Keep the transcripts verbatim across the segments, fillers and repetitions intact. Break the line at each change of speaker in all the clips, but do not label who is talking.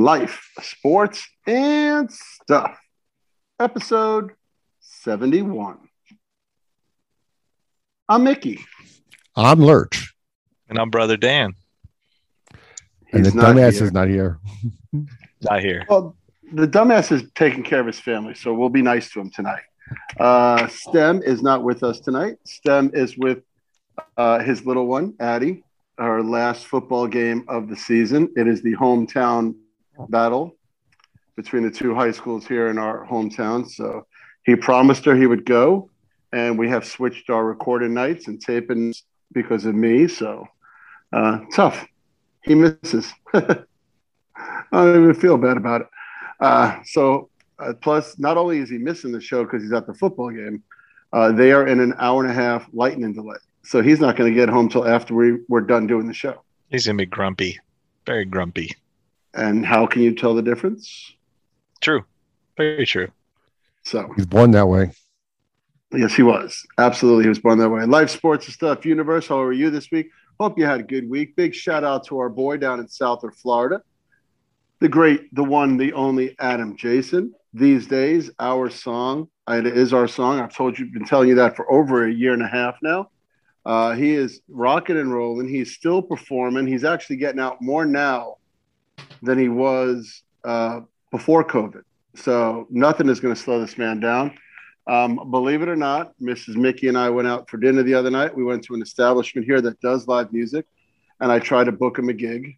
Life, Sports, and Stuff, episode seventy-one. I'm Mickey.
I'm Lurch.
And I'm Brother Dan.
And
He's
the
not
dumbass
here.
is not here.
Not here.
Well, the dumbass is taking care of his family, so we'll be nice to him tonight. Uh, Stem is not with us tonight. Stem is with uh, his little one, Addie, our last football game of the season. It is the hometown battle between the two high schools here in our hometown. So he promised her he would go, and we have switched our recording nights and taping because of me. So uh, tough. He misses. I don't even feel bad about it. Uh, so uh, plus, not only is he missing the show because he's at the football game, uh, they are in an hour and a half lightning delay. So he's not going to get home till after we, we're done doing the show.
He's going to be grumpy. Very grumpy.
And how can you tell the difference?
True. Very true.
So
He's born that way.
yes, he was. Absolutely. He was born that way. Life, Sports, and Stuff Universe. How are you this week? Hope you had a good week. Big shout out to our boy down in South of Florida. The great, the one, the only Adam Jason. These days, our song, it is our song. I've told you, been telling you that for over a year and a half now. Uh, he is rocking and rolling. He's still performing. He's actually getting out more now than he was uh, before COVID. So nothing is going to slow this man down. Um, believe it or not, Missus Mickey and I went out for dinner the other night. We went to an establishment here that does live music, and I tried to book him a gig.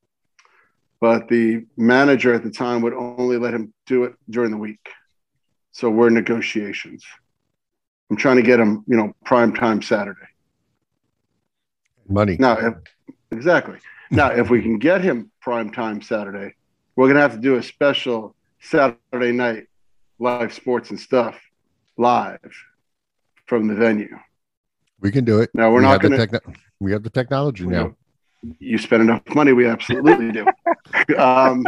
But the manager at the time would only let him do it during the week. So we're in negotiations. I'm trying to get him, you know, prime time Saturday.
Money.
Now, if, exactly. Now, if we can get him prime time Saturday, we're going to have to do a special Saturday night live sports and stuff live from the venue.
We can do it.
Now, we're
we
not
have the
going to.
techno- We have the technology now.
You spend enough money, we absolutely do. Um,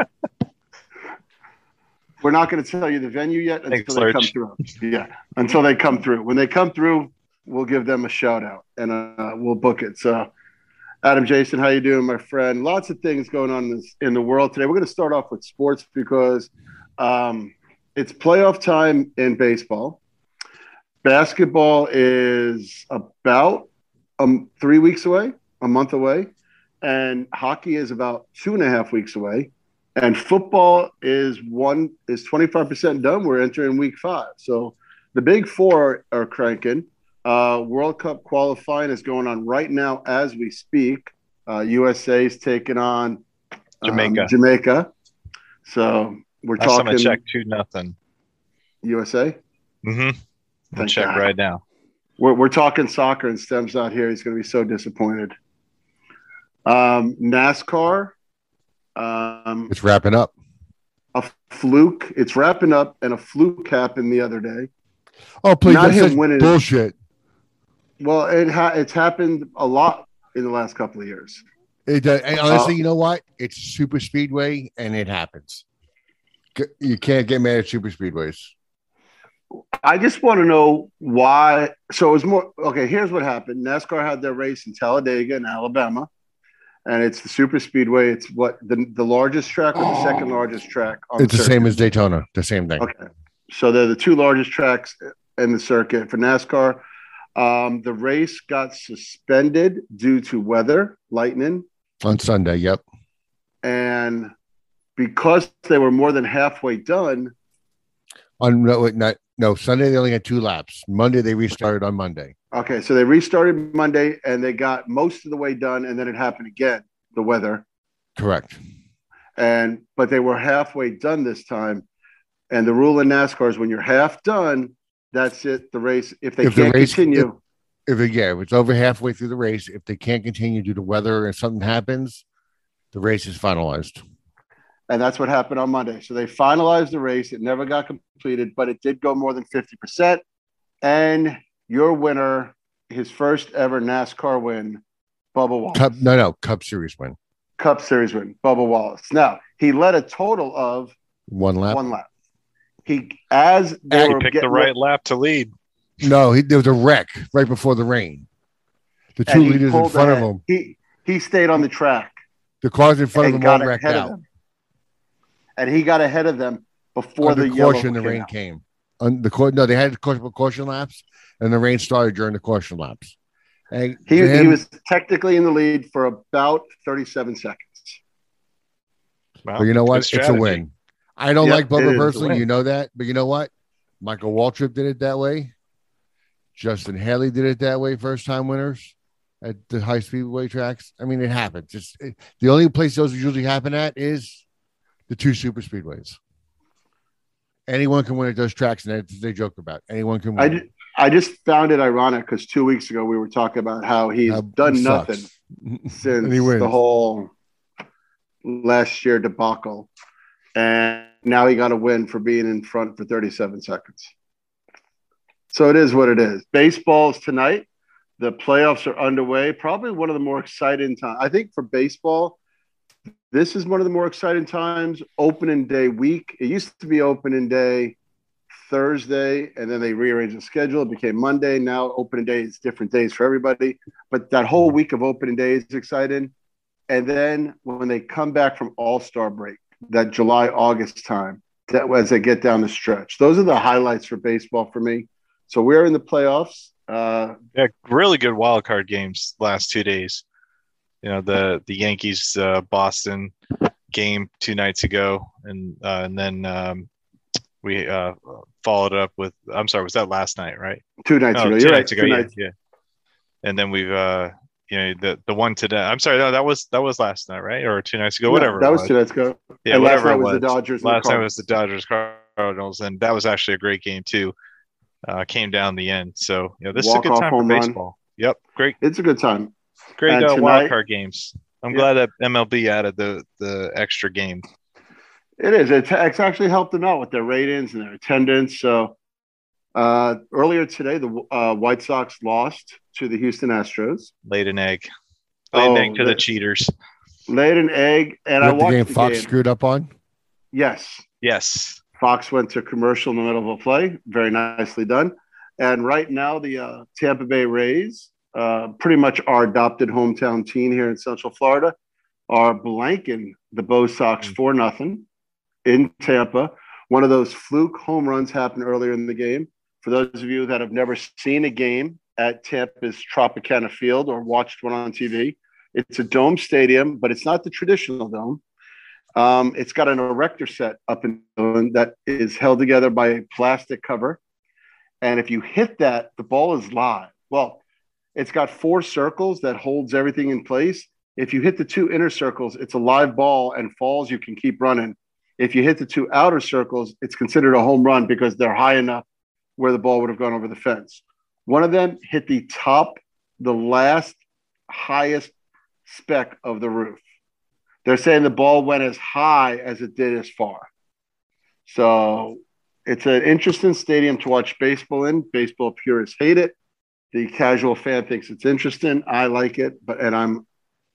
we're not going to tell you the venue yet until
Thanks,
they come
Lurch.
through. Yeah, until they come through. When they come through, we'll give them a shout out and uh, we'll book it. So, Adam Jason, how you doing, my friend? Lots of things going on in, this, in the world today. We're going to start off with sports because um, it's playoff time in baseball. Basketball is about um, three weeks away, a month away. And hockey is about two and a half weeks away. And football is one is twenty-five percent done. We're entering week five. So the big four are cranking. Uh, World Cup qualifying is going on right now as we speak. Uh, U S A is taking on um,
Jamaica.
Jamaica. So we're
Last time I
talking
checked, two nothing.
U S A.
Mm-hmm. I'll
Thank
check
God.
right now.
We're, we're talking soccer, and Stem's out here. He's going to be so disappointed. Um, NASCAR. Um,
It's wrapping up.
a fluke. It's wrapping up, and a fluke happened the other day.
Oh, please.
Not
That's
him
such
winning.
bullshit.
Well, it ha- it's happened a lot in the last couple of years.
It, uh, and honestly,
Uh,
you know what? It's super speedway, and it happens. C- You can't get mad at super speedways.
I just want to know why. So it was more okay. Here's what happened. NASCAR had their race in Talladega in Alabama, and it's the super speedway. It's what the the largest track or the second largest track on
It's the
circuit?
same as Daytona. The same thing.
Okay. So they're the two largest tracks in the circuit for NASCAR. Um, the race got suspended due to weather, lightning,
On Sunday, yep.
and because they were more than halfway done.
On no, wait, not, no Sunday they only had two laps. Monday they restarted on Monday.
Okay, so they restarted Monday and they got most of the way done, and then it happened again, the weather.
Correct.
And but they were halfway done this time. And the rule in NASCAR is when you're half done, that's it. The race, if they
If the
can't
race-
continue,
If it, yeah, if it's over halfway through the race, if they can't continue due to weather and something happens, the race is finalized.
and that's what happened on Monday. So they finalized the race. It never got completed, but it did go more than fifty percent. And your winner, his first ever NASCAR win, Bubba Wallace.
Cup, no, no, Cup Series win.
Cup Series win, Bubba Wallace. Now, he led a total of
One lap.
one lap. He, as they
He
were
picked
getting
the right lap to lead.
No, he, there was a wreck right before the rain. The two
and he
leaders in
pulled
front
ahead.
of him,
He, he stayed on the track
the cars in front of
and
him all
got
wrecked
ahead of
out.
them. and he got ahead of them before
Under
the yellow
caution, the
came
rain
out.
came. On the co- no, they had caution, caution laps, and the rain started during the caution laps. And
He
for him,
he was technically in the lead for about thirty-seven seconds.
Well,
but you know
good
what? It's a
strategy.
win. I don't
Yep,
like
it
Bubba
is a
personally,
win.
you know that, but you know what? Michael Waltrip did it that way. Justin Haley did it that way. First time winners at the high speedway tracks. I mean, it happens. It's it, the only place those usually happen at is the two super speedways. Anyone can win at those tracks, and they, they joke about. Anyone can win.
I, ju- I just found it ironic because two weeks ago we were talking about how he's
How
done
he
nothing
sucks.
since
And he wins.
the whole last year debacle, and now he got a win for being in front for thirty-seven seconds. So it is what it is. Baseball's tonight. The playoffs are underway. Probably one of the more exciting times. I think for baseball, this is one of the more exciting times. Opening day week. It used to be opening day Thursday, and then they rearranged the schedule. It became Monday. Now opening day is different days for everybody. But that whole week of opening day is exciting. And then when they come back from All-Star break, that July, August time, that as they get down the stretch, those are the highlights for baseball for me. So we're in the playoffs. Uh,
Yeah, really good wild card games last two days. You know, the the Yankees uh, Boston game two nights ago, and uh, and then um, we uh, followed up with. I'm sorry, was that last night? Right?
two nights
Oh,
ago.
two
You're right.
nights ago.
Two
Yeah,
nights.
yeah. And then we've uh, you know the the one today. I'm sorry, no, that was that was last night, right? Or two nights ago,
No,
whatever.
that
it
was
was.
two nights ago.
Yeah,
and
whatever
last night
it
was
was.
the Dodgers. And
Last
the
night was
Cardinals.
the Dodgers Cardinals, and that was actually a great game too. Uh, came down the end. So, you know, this is a good
Walk-off
time for
home run.
baseball. Yep. Great,
It's a good time.
great
And
uh, wild
tonight-
card games. I'm
Yeah.
glad that M L B added the the extra game.
It is. It's, it's actually helped them out with their ratings and their attendance. So uh, earlier today, the uh, White Sox lost to the Houston Astros.
Laid an egg. Laid
Oh,
an egg to the
the-
cheaters.
Laid an egg, and
Is
I
that the
watched
game
the
Fox
game.
screwed up on?
Yes.
Yes.
Fox went to commercial in the middle of a play. Very nicely done. And right now, the uh, Tampa Bay Rays, uh, pretty much our adopted hometown team here in Central Florida, are blanking the Bo Sox
Mm.
for nothing in Tampa. One of those fluke home runs happened earlier in the game. For those of you that have never seen a game at Tampa's Tropicana Field or watched one on T V, it's a dome stadium, but it's not the traditional dome. Um, it's got an erector set up in that is held together by a plastic cover. And if you hit that, the ball is live. Well, it's got four circles that holds everything in place. If you hit the two inner circles, it's a live ball and falls, you can keep running. If you hit the two outer circles, it's considered a home run because they're high enough where the ball would have gone over the fence. One of them hit the top, the last highest speck of the roof. They're saying the ball went as high as it did as far. So it's an interesting stadium to watch baseball in. Baseball purists hate it. The casual fan thinks it's interesting. I like it, but and I'm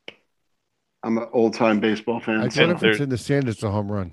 I'm an old time baseball fan.
I
So.
thought if it's in the sand, it's a home run.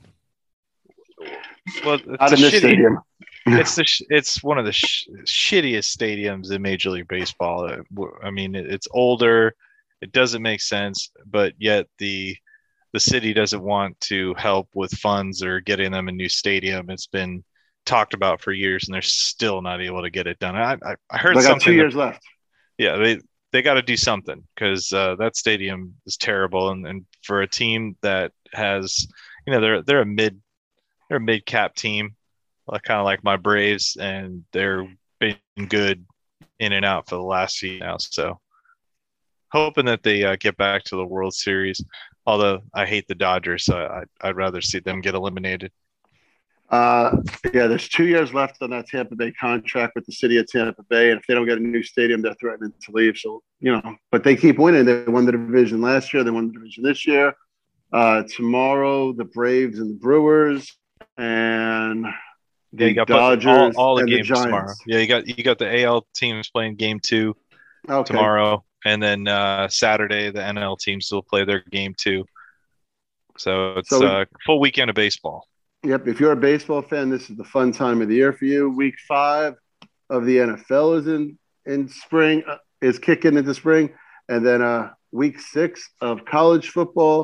Well, it's
Not
a
in this
shitty,
stadium.
it's the sh- it's one of the sh- shittiest stadiums in Major League Baseball. Uh, w- I mean, it, it's older. It doesn't make sense, but yet the the city doesn't want to help with funds or getting them a new stadium. It's been talked about for years, and they're still not able to get it done. I I, I heard
They got
something.
two
that-
years left.
yeah, they they got to do something because uh, that stadium is terrible, and, and for a team that has, you know, they're they're a mid they're a mid cap team, like, kind of like my Braves, and they're been good in and out for the last few now. So hoping that they uh, get back to the World Series. Although I hate the Dodgers, so I, I'd rather see them get eliminated.
Uh, yeah, there's two years left on that Tampa Bay contract with the city of Tampa Bay, and if they don't get a new stadium, they're threatening to leave. So you know, but they keep winning. They won the division last year. They won the division this year. Uh, tomorrow, the Braves and the Brewers, and the
Yeah, you got both-
Dodgers
all, all the
and
games
the Giants.
tomorrow. Yeah, you got you got the A L teams playing game two
Okay.
tomorrow, and then uh, Saturday the N L teams will play their game two. So it's
So we-
a full weekend of baseball.
Yep. If you're a baseball fan, this is the fun time of the year for you. Week five of the N F L is in in spring, uh, is kicking into spring, and then uh, week six of college football.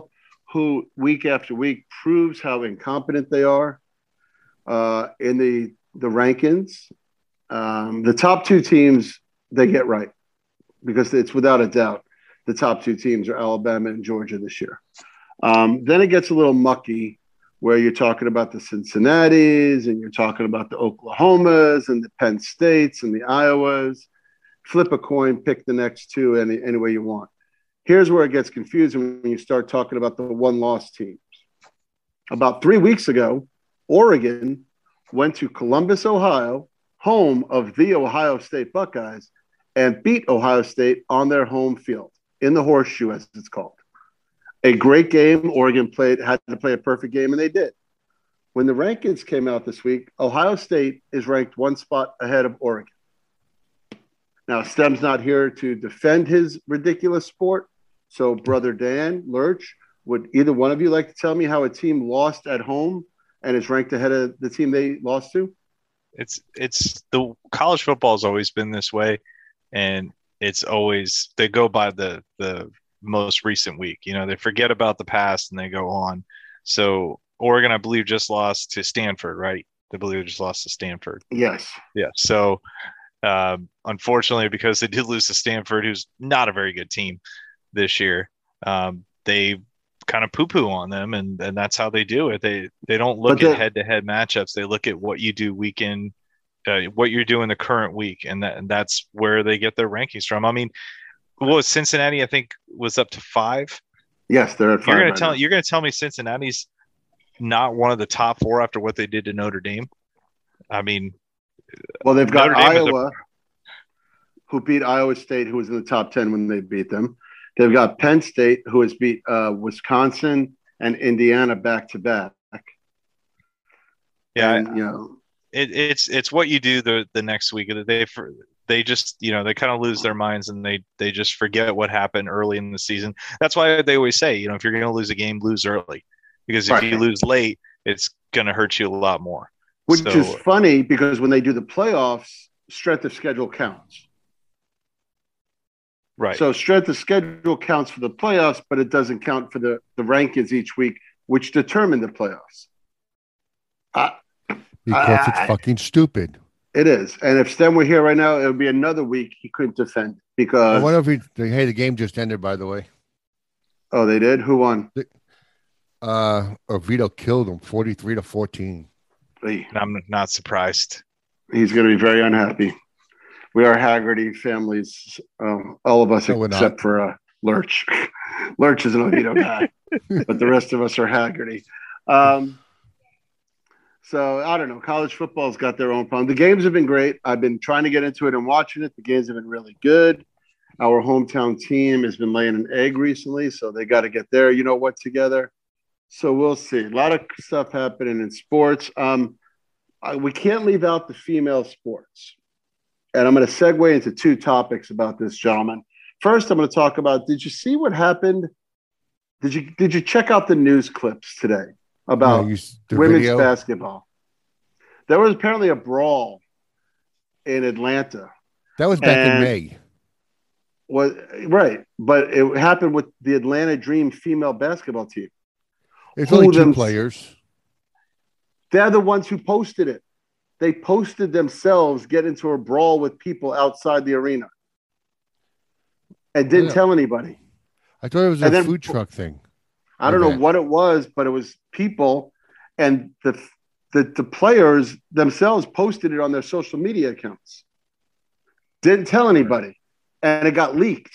who week after week proves how incompetent they are uh, in the the rankings. Um, the top two teams they get right because it's without a doubt the top two teams are Alabama and Georgia this year. Um, then it gets a little mucky where you're talking about the Cincinnatis and you're talking about the Oklahomas and the Penn States and the Iowas. Flip a coin, pick the next two any, any way you want. Here's where it gets confusing when you start talking about the one-loss teams. About three weeks ago, Oregon went to Columbus, Ohio, home of the Ohio State Buckeyes, and beat Ohio State on their home field, in the horseshoe, as it's called. A great game. Oregon played had to play a perfect game, and they did. When the rankings came out this week, Ohio State is ranked one spot ahead of Oregon. Now, Stem's not here to defend his ridiculous sport. So, Brother Dan, Lurch, would either one of you like to tell me how a team lost at home and is ranked ahead of the team they lost to?
It's it's the college football has always been this way, and it's always they go by the the most recent week. You know, they forget about the past and they go on. So Oregon, I believe, just lost to Stanford, right? They believe they just lost to Stanford.
Yes.
Yeah. So um, unfortunately, because they did lose to Stanford, who's not a very good team this year, um, they kind of poo-poo on them, and, and that's how they do it. They they don't look
But
at
the-
head-to-head matchups. They look at what you do week in, uh, what you're doing the current week, and that and that's where they get their rankings from. I mean, what was Cincinnati? I think was up to five.
Yes, they're at five.
You're gonna
right
tell
now.
you're gonna tell me Cincinnati's not one of the top four after what they did to Notre Dame? I mean,
Well, they've got
Notre Dame is a-
Iowa, who beat Iowa State, who was in the top ten when they beat them. They've got Penn State, who has beat uh, Wisconsin and Indiana back to back.
yeah,
And, you know,
it, it's it's what you do the the next week. They for they just you know they kind of lose their minds and they they just forget what happened early in the season. That's why they always say, you know, if you're going to lose a game, lose early, because if
Right.
you lose late, it's going to hurt you a lot more.
which
So-
is funny because when they do the playoffs, strength of schedule counts.
Right.
So strength of schedule counts for the playoffs, but it doesn't count for the, the rankings each week, which determine the playoffs. Uh,
Because
I-
it's fucking stupid.
it is. And if Stem were here right now, it would be another week he couldn't defend
I
because
wonder if he, hey, the game just ended, by the way.
oh, they did? Who won?
Uh, Oviedo killed him forty-three to fourteen.
Hey,
And I'm not surprised.
he's going to be very unhappy. We are Haggerty families, um, all of us
No, we're not.
except for uh, Lurch. Lurch is an Oviedo guy, but the rest of us are Haggerty. Um, so I don't know. College football's got their own problem. The games have been great. I've been trying to get into it and watching it. The games have been really good. Our hometown team has been laying an egg recently, so they got to get their, you know what, together. So we'll see. A lot of stuff happening in sports. Um, I, we can't leave out the female sports. And I'm going to segue into two topics about this, gentlemen. First, I'm going to talk about, did you see what happened? Did you did you check out the news clips today about
Yeah, you s- the
women's
video?
basketball? There was apparently a brawl in Atlanta.
That was back in
and-
May.
Was right, but it happened with the Atlanta Dream female basketball team.
It's
Who
only two
them-
players.
They're the ones who posted it. They posted themselves get into a brawl with people outside the arena and didn't
Yeah.
tell anybody.
I thought it was a
And then-
food truck thing.
I don't know
Okay.
what it was, but it was people, and the, the the players themselves posted it on their social media accounts. Didn't tell anybody, and it got leaked,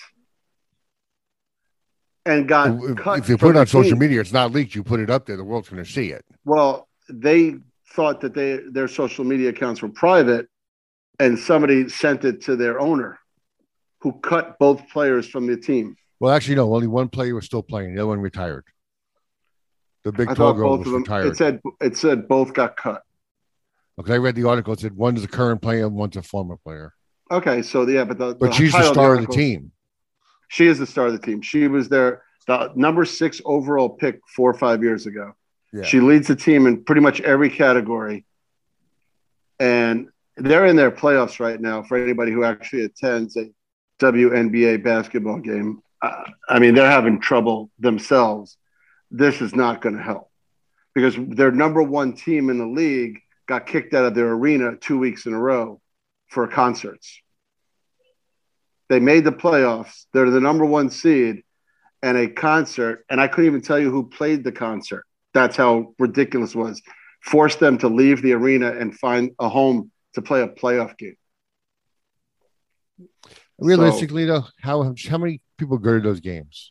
and got
If,
cut.
if you
from
put it
the
on social
team.
media, it's not leaked. You put it up there, the world's going to see it.
Well, they thought that they their social media accounts were private, and somebody sent it to their owner, who cut both players from the team.
Well, actually, no. Only one player was still playing. The other one retired. The big
I
tall
thought
girl
both
was
of them.
retired.
It said it said both got cut.
Because I read the article. It said one's a current player and one's a former player.
Okay, so yeah, but the
But she's the
title
star of the
article-
team.
She is the star of the team. She was their the number six overall pick four or five years ago.
Yeah.
She leads the team in pretty much every category. And they're in their playoffs right now for anybody who actually attends a W N B A basketball game. Uh, I mean, they're having trouble themselves. this is not going to help because their number one team in the league got kicked out of their arena two weeks in a row for concerts. They made the playoffs. They're the number one seed and a concert. And I couldn't even tell you who played the concert. That's how ridiculous it was. Forced them to leave the arena and find a home to play a playoff game.
Realistically, so, though, how how many people go to those games?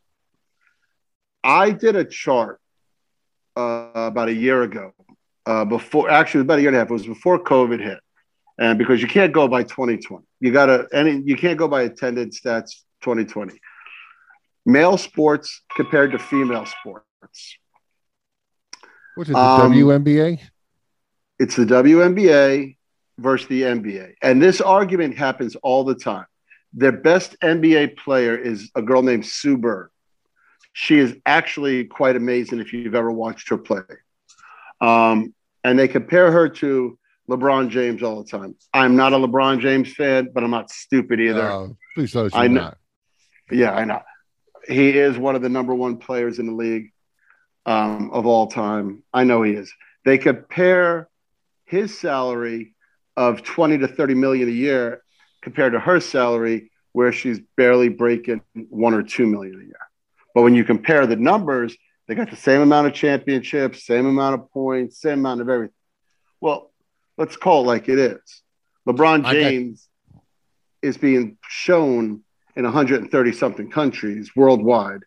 I did a chart uh, about a year ago. Uh, before, actually, about a year and a half. It was before COVID hit, and because you can't go by twenty twenty, you got to, and you can't go by attendance stats twenty twenty. Male sports compared to female sports.
What's it? The um, W N B A?
It's the W N B A versus the N B A, and this argument happens all the time. Their best N B A player is a girl named Sue Bird. She is actually quite amazing if you've ever watched her play. Um, and they compare her to LeBron James all the time. I'm not a LeBron James fan, but I'm not stupid either. Uh,
please tell us
I
you're
know.
Not.
Yeah, I know. He is one of the number one players in the league um, of all time. I know he is. They compare his salary of twenty to thirty million a year compared to her salary where she's barely breaking one or two million a year. But when you compare the numbers, they got the same amount of championships, same amount of points, same amount of everything. Well, let's call it like it is. LeBron James got- is being shown in one hundred thirty something countries worldwide,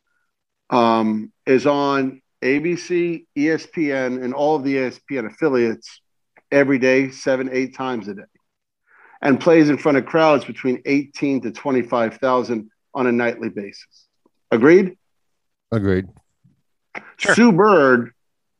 um, is on A B C, E S P N, and all of the E S P N affiliates every day, seven, eight times a day, and plays in front of crowds between eighteen to twenty-five thousand on a nightly basis. Agreed?
Agreed.
Sure.
Sue Bird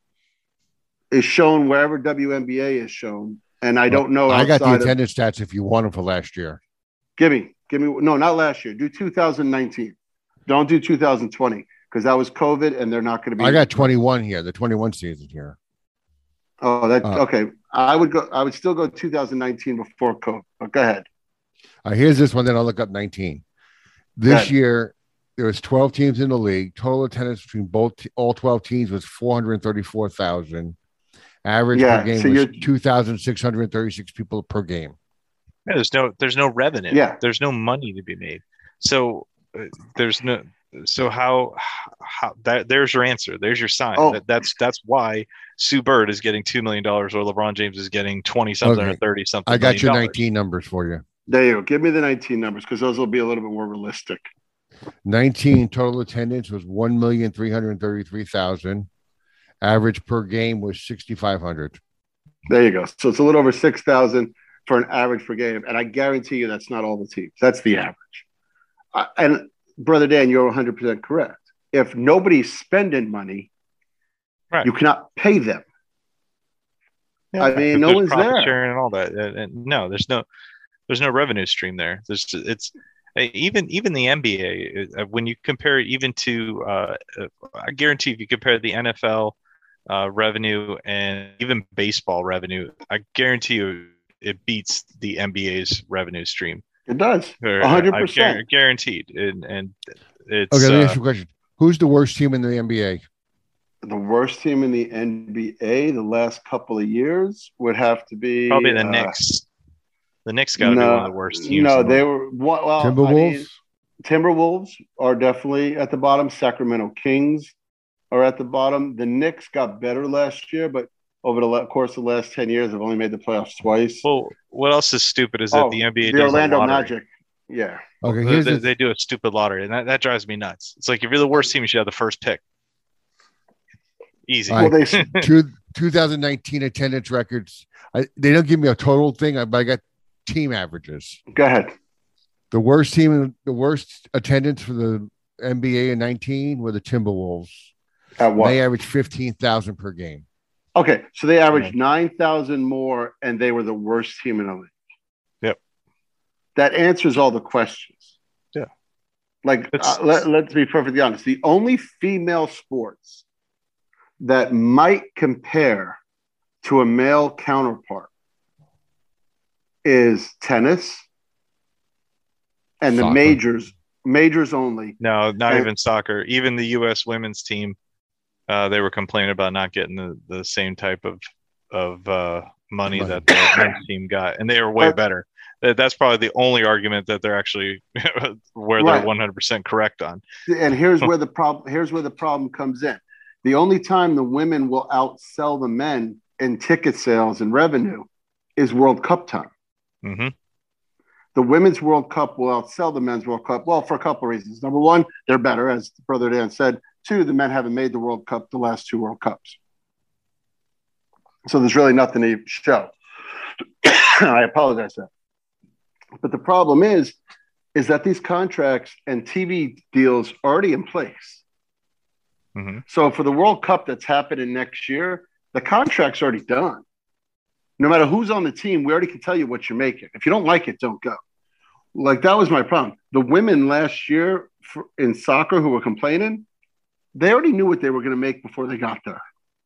is shown wherever W N B A is shown, and I well, don't know.
I got the attendance
of,
stats if you want them for last year.
Give me, give me. No, not last year. Do two thousand nineteen. Don't do two thousand twenty because that was COVID, and they're not going to be.
I got twenty-one here. The twenty-one season here.
Oh, that
uh,
okay. I would go. I would still go two thousand nineteen before COVID. But go ahead.
Uh, here's this one. Then I'll look up nineteen. This year. There was twelve teams in the league. Total attendance between both all twelve teams was four hundred thirty-four thousand. Average yeah, per game so was two thousand six hundred thirty-six people per game.
Yeah, there's no there's no revenue.
Yeah.
There's no money to be made. So uh, there's no so how how that there's your answer. There's your sign.
Oh.
That, that's that's why Sue Bird is getting two million dollars or LeBron James is getting twenty something okay. or thirty something.
I got your nineteen numbers for you.
There you go. Give me the nineteen numbers because those will be a little bit more realistic.
nineteen total attendance was one million three hundred thirty-three thousand. Average per game was sixty-five hundred.
There you go. So it's a little over six thousand for an average per game. And I guarantee you that's not all the teams. That's the average. Uh, and Brother Dan, you're one hundred percent correct. If nobody's spending money, right. you cannot pay them. Yeah, I mean, no one's there.
Sharing and all that. And, and no, there's no, there's no revenue stream there. There's it's, Even even the N B A, when you compare it even to, uh, I guarantee if you compare the N F L uh, revenue and even baseball revenue, I guarantee you it beats the N B A's revenue stream.
It does, one hundred percent.
Guaranteed. And, and it's...
Okay, let me
uh,
ask you a question. Who's the worst team in the N B A?
The worst team in the N B A the last couple of years would have to be...
Probably the
uh,
Knicks. The Knicks got to
no,
be one of the worst teams.
No,
the
they were well.
Timberwolves.
I mean, Timberwolves are definitely at the bottom. Sacramento Kings are at the bottom. The Knicks got better last year, but over the course of the last ten years, they've only made the playoffs twice.
Well, what else is stupid is that
oh,
the N B A
the
does
Orlando
a lottery.
Magic. Yeah.
Okay.
They,
the...
they do a stupid lottery, and that, that drives me nuts. It's like if you're the worst team, you should have the first pick. Easy.
Right. Well, they... Two, twenty nineteen attendance records. I, they don't give me a total thing, but I got team averages.
Go ahead.
The worst team, the worst attendance for the N B A in nineteen were the Timberwolves.
At what?
They averaged fifteen thousand per game.
Okay, so they averaged yeah. nine thousand more, and they were the worst team in the league.
Yep.
That answers all the questions.
Yeah.
Like, uh, let, let's be perfectly honest. The only female sports that might compare to a male counterpart is tennis and
soccer.
The majors, majors only.
No, not
and,
even soccer. Even the U S women's team Uh, they were complaining about not getting the, the same type of of uh, money
Money.
that the men's team got, and they were way
But-
better. That- That's probably the only argument that they're actually where they're
Right.
one hundred percent correct on.
And here's where the problem here's where the problem comes in. The only time the women will outsell the men in ticket sales and revenue is World Cup time.
hmm
The Women's World Cup will outsell the Men's World Cup. Well, for a couple of reasons. Number one, they're better, as Brother Dan said. Two, the men haven't made the World Cup the last two World Cups. So there's really nothing to show. I apologize for that. But the problem is, is that these contracts and T V deals are already in place.
hmm
So for the World Cup that's happening next year, the contract's already done. No matter who's on the team, we already can tell you what you're making. If you don't like it, don't go. Like, that was my problem. The women last year for, in soccer who were complaining, they already knew what they were going to make before they got there.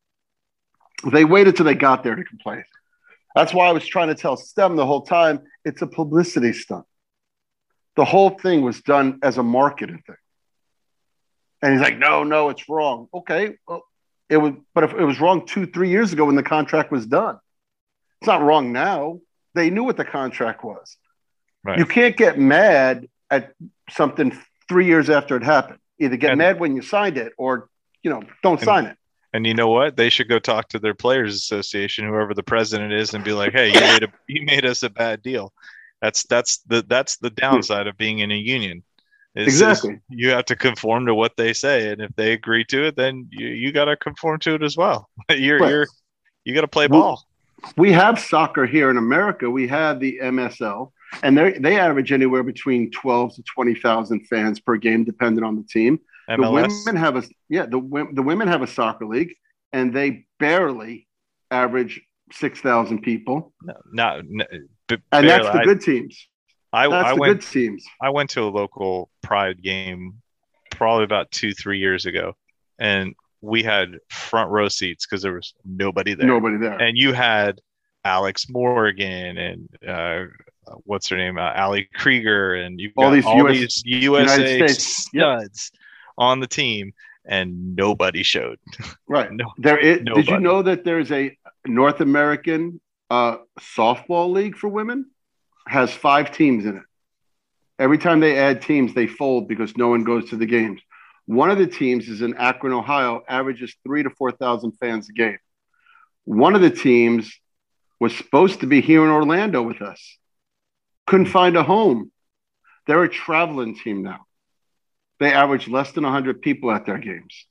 They waited till they got there to complain. That's why I was trying to tell Stem the whole time, it's a publicity stunt. The whole thing was done as a marketing thing. And he's like, no, no, it's wrong. Okay, well, it was, but if it was wrong two, three years ago when the contract was done. It's not wrong now. They knew what the contract was.
Right.
You can't get mad at something three years after it happened. Either get
And-
mad when you signed it or, you know, don't
And-
sign it.
And you know what? They should go talk to their players' association, whoever the president is, and be like, "Hey, you made a you made us a bad deal." That's that's the that's the downside of being in a union. Is- is
Exactly.
you have to conform to what they say, and if they agree to it, then you, you got to conform to it as well. you're
Right.
you're you got to play
Well-
ball.
We have soccer here in America. We have the M S L, and they they average anywhere between twelve to twenty thousand fans per game, depending on the team.
M L S.
The women have a yeah the wo- the women have a soccer league, and they barely average six thousand people,
No, not n- b-
and that's
barely.
the good teams.
I, I,
That's
I
the
went
good teams.
I went to a local Pride game probably about two three years ago, and we had front row seats because there was nobody there.
Nobody there.
And you had Alex Morgan and uh, what's her name, uh, Ali Krieger, and you've got
All these
all
U S
these U S A
United States. Yep.
studs on the team, and nobody showed.
Right.
No,
There is, did you
Nobody.
know that there's a North American uh, softball league for women? Has five teams in it. Every time they add teams, they fold because no one goes to the games. One of the teams is in Akron, Ohio, averages three to four thousand fans a game. One of the teams was supposed to be here in Orlando with us. Couldn't find a home. They're a traveling team now. They average less than one hundred people at their games.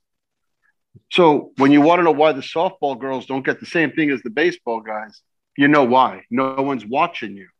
So when you want to know why the softball girls don't get the same thing as the baseball guys, you know why. No one's watching you.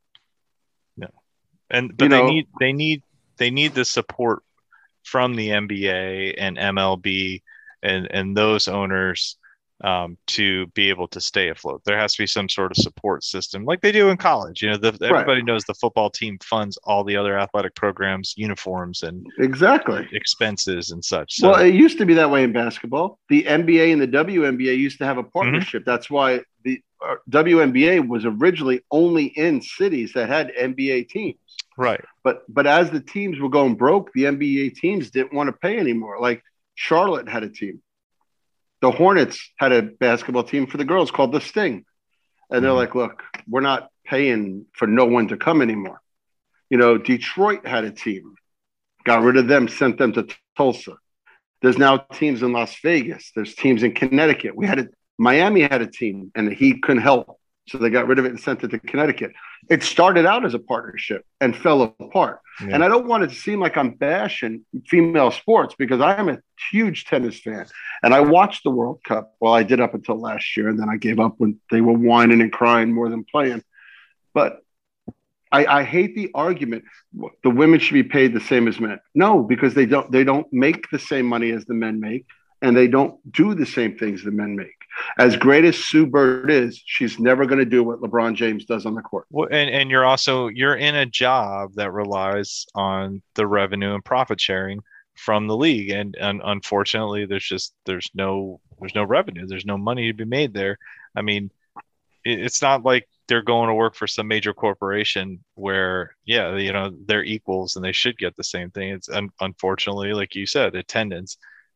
And but
You
they
know-
need they need they need the support from the N B A and M L B and and those owners um, to be able to stay afloat. There has to be some sort of support system, like they do in college. You know, the, everybody knows the football team funds all the other athletic programs, uniforms, and
Exactly.
expenses and such. So,
Well, it used to be that way in basketball. The N B A and the W N B A used to have a partnership. That's why the uh, W N B A was originally only in cities that had N B A teams.
right.
But but as the teams were going broke, the N B A teams didn't want to pay anymore. Like Charlotte had a team. The Hornets had a basketball team for the girls called the Sting. And they're
Mhm.
like, look, we're not paying for no one to come anymore. You know, Detroit had a team, got rid of them, sent them to Tulsa. There's now teams in Las Vegas. There's teams in Connecticut. We had a, Miami had a team, and the Heat couldn't help. So they got rid of it and sent it to Connecticut. It started out as a partnership and fell apart.
Yeah.
And I don't want it to seem like I'm bashing female sports because I am a huge tennis fan. And I watched the World Cup. Well, I did up until last year, and then I gave up when they were whining and crying more than playing. But I, I hate the argument the women should be paid the same as men. No, because they don't they don't make the same money as the men make, and they don't do the same things the men make. As great as Sue Bird is, she's never going to do what LeBron James does on the court.
Well, and, and you're also you're in a job that relies on the revenue and profit sharing from the league, and, and unfortunately there's just there's no there's no revenue, there's no money to be made there. I mean, it, it's not like they're going to work for some major corporation where yeah you know they're equals and they should get the same thing. It's un, unfortunately, like you said, attendance.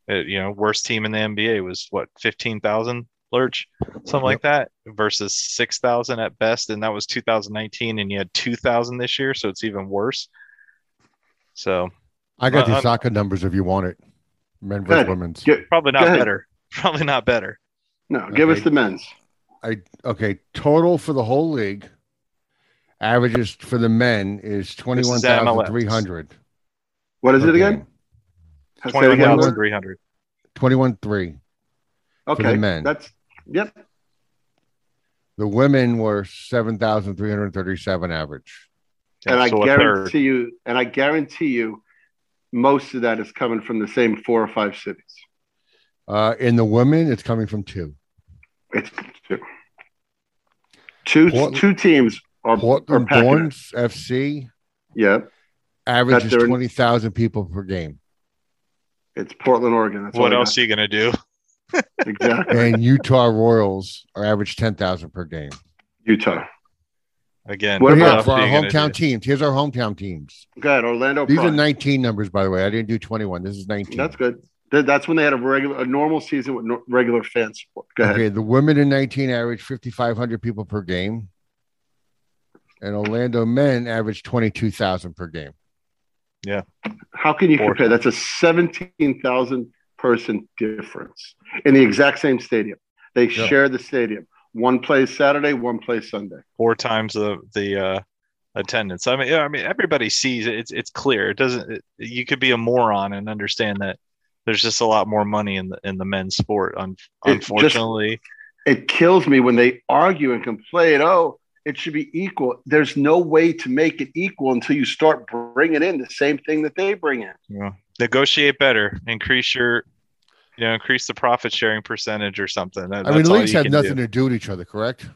It, you know, worst team in the N B A was what, fifteen thousand, Lurch, something like that, versus six thousand at best, and that was two thousand nineteen, and you had two thousand this year, so it's even worse. So
I got
uh,
the soccer numbers if you want it. Men versus
ahead.
women's.
Get,
probably not better. Probably not better.
No, give
Okay.
us the men's.
I okay. Total for the whole league, averages for the men is twenty-one thousand three hundred.
What is it again?
Twenty-one thousand three hundred.
Twenty-one three.
Okay,
for the men.
That's yep.
The women were seven thousand three hundred thirty-seven average.
And
Yeah,
I
so a
guarantee
third.
you, and I guarantee you, most of that is coming from the same four or five cities.
Uh, in the women, it's coming from two.
It's two. Two,
Portland-
two teams are, are
Portland
packing it.
Thorns F C
Yeah,
averages
That's their-
twenty thousand people per game,
it's Portland, Oregon. That's
What
all I
else are you gonna do?
got. Exactly.
and Utah Royals are average ten thousand per game.
Utah.
Again,
What
But
about-
here,
else
for
are
our
you gonna
hometown
do?
teams, here's our hometown teams.
Go ahead, Orlando.
These are
Pride.
nineteen numbers, by the way. I didn't do twenty-one. This is nineteen.
That's good. Th- That's when they had a regular, a normal season with no, regular fan support. Go ahead.
Okay, the women in nineteen average fifty-five hundred people per game, and Orlando men average twenty-two thousand per game.
How can you
Four
compare? That's a seventeen thousand person difference in the exact same stadium. They
Yeah.
share the stadium. One plays Saturday, one plays Sunday.
Four times the the uh, attendance. I mean, yeah, I mean, everybody sees it. It's it's clear. It doesn't. It, you could be a moron and understand that there's just a lot more money in the in the men's sport. Un,
It just-
unfortunately,
It kills me when they argue and complain. Oh, it should be equal. There's no way to make it equal until you start bringing in the same thing that they bring in.
you know, negotiate better. Increase your, you know, increase the profit sharing percentage or something. That,
I mean,
that's all
leagues
you
have
can
nothing
do.
to do with each other, correct?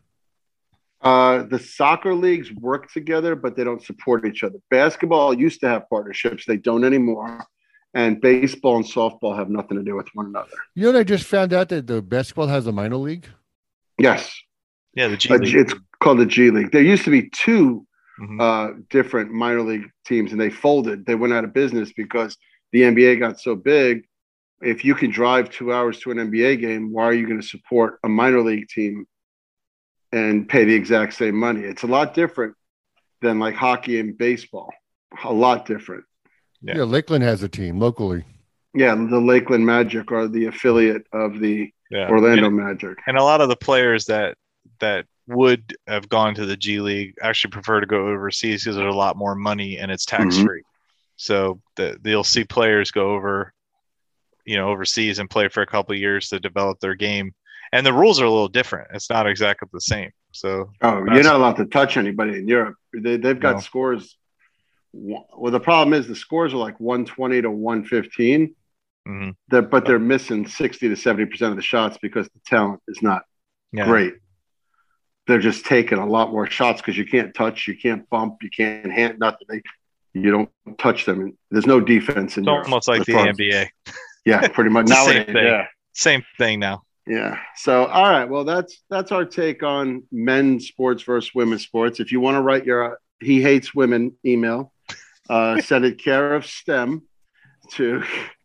Uh, the soccer leagues work together, but they don't support each other. Basketball used to have partnerships. They don't anymore. And baseball and softball have nothing to do with one another.
You know, what I just found out that the basketball has a minor league.
Yes.
Yeah, the G
Uh,
League.
it's called the G League. There used to be two
Mhm.
uh, different minor league teams, and they folded. They went out of business because the N B A got so big. If you can drive two hours to an N B A game, why are you going to support a minor league team and pay the exact same money? It's a lot different than like hockey and baseball. A lot different.
Yeah.
Yeah, Lakeland has a team locally.
Yeah, the Lakeland Magic are the affiliate of the
Yeah.
Orlando
And,
Magic.
and a lot of the players that that would have gone to the G League actually prefer to go overseas because there's a lot more money and it's tax free. So the, you'll see players go over, you know, overseas and play for a couple of years to develop their game. And the rules are a little different. It's not exactly the same. So
Oh, you're
That's-
not allowed to touch anybody in Europe. They, they've got
No.
scores. Well, the problem is the scores are like one twenty to one fifteen,
mhm.
they're, but they're missing sixty to seventy percent of the shots because the talent is not
yeah.
great. They're just taking a lot more shots because you can't touch, you can't bump, you can't hand nothing. They, you don't touch them. There's no defense in
It's
Europe.
almost like
as
the
far as-
N B A.
Yeah, pretty much.
It's the same
Nowadays,
thing.
yeah.
Same thing now.
Yeah. So, all right. Well, that's that's our take on men's sports versus women's sports. If you want to write your uh, "He Hates Women" email, uh, send it care of STEM to.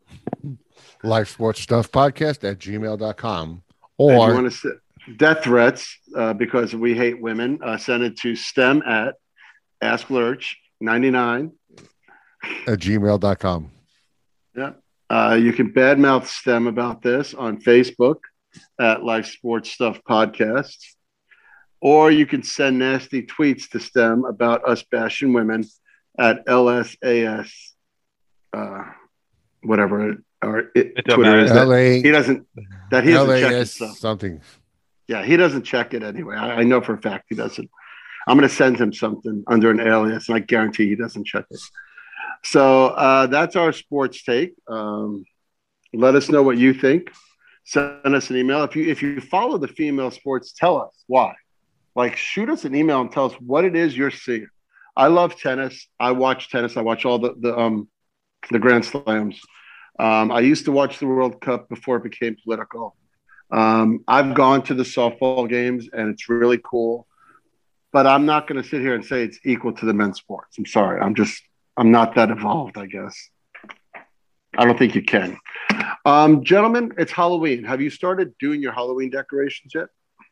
Life Sports Stuff Podcast at gmail dot com.
If you
Or
want to send death threats uh, because we hate women, uh, send it to STEM at Ask Lurch ninety-nine.
at gmail dot com.
Yeah. Uh, you can badmouth STEM about this on Facebook at Life Sports Stuff Podcast. Or you can send nasty tweets to STEM about us bashing women at L S A S, uh, whatever it, or it,
It don't
Twitter is.
matter.
That,
L
he
A
doesn't, that he doesn't check it.
LAS
So.
something.
Yeah, he doesn't check it anyway. I, I know for a fact he doesn't. I'm going to send him something under an alias, and I guarantee he doesn't check it. So uh, that's our sports take. Um, let us know what you think. Send us an email. If you if you follow the female sports, tell us why. Like, shoot us an email and tell us what it is you're seeing. I love tennis. I watch tennis. I watch all the the um the Grand Slams. Um, I used to watch the World Cup before it became political. Um, I've gone to the softball games, and it's really cool. But I'm not going to sit here and say it's equal to the men's sports. I'm sorry. I'm just I'm not that evolved, I guess. I don't think you can. Um, gentlemen, it's Halloween. Have you started doing your Halloween decorations yet?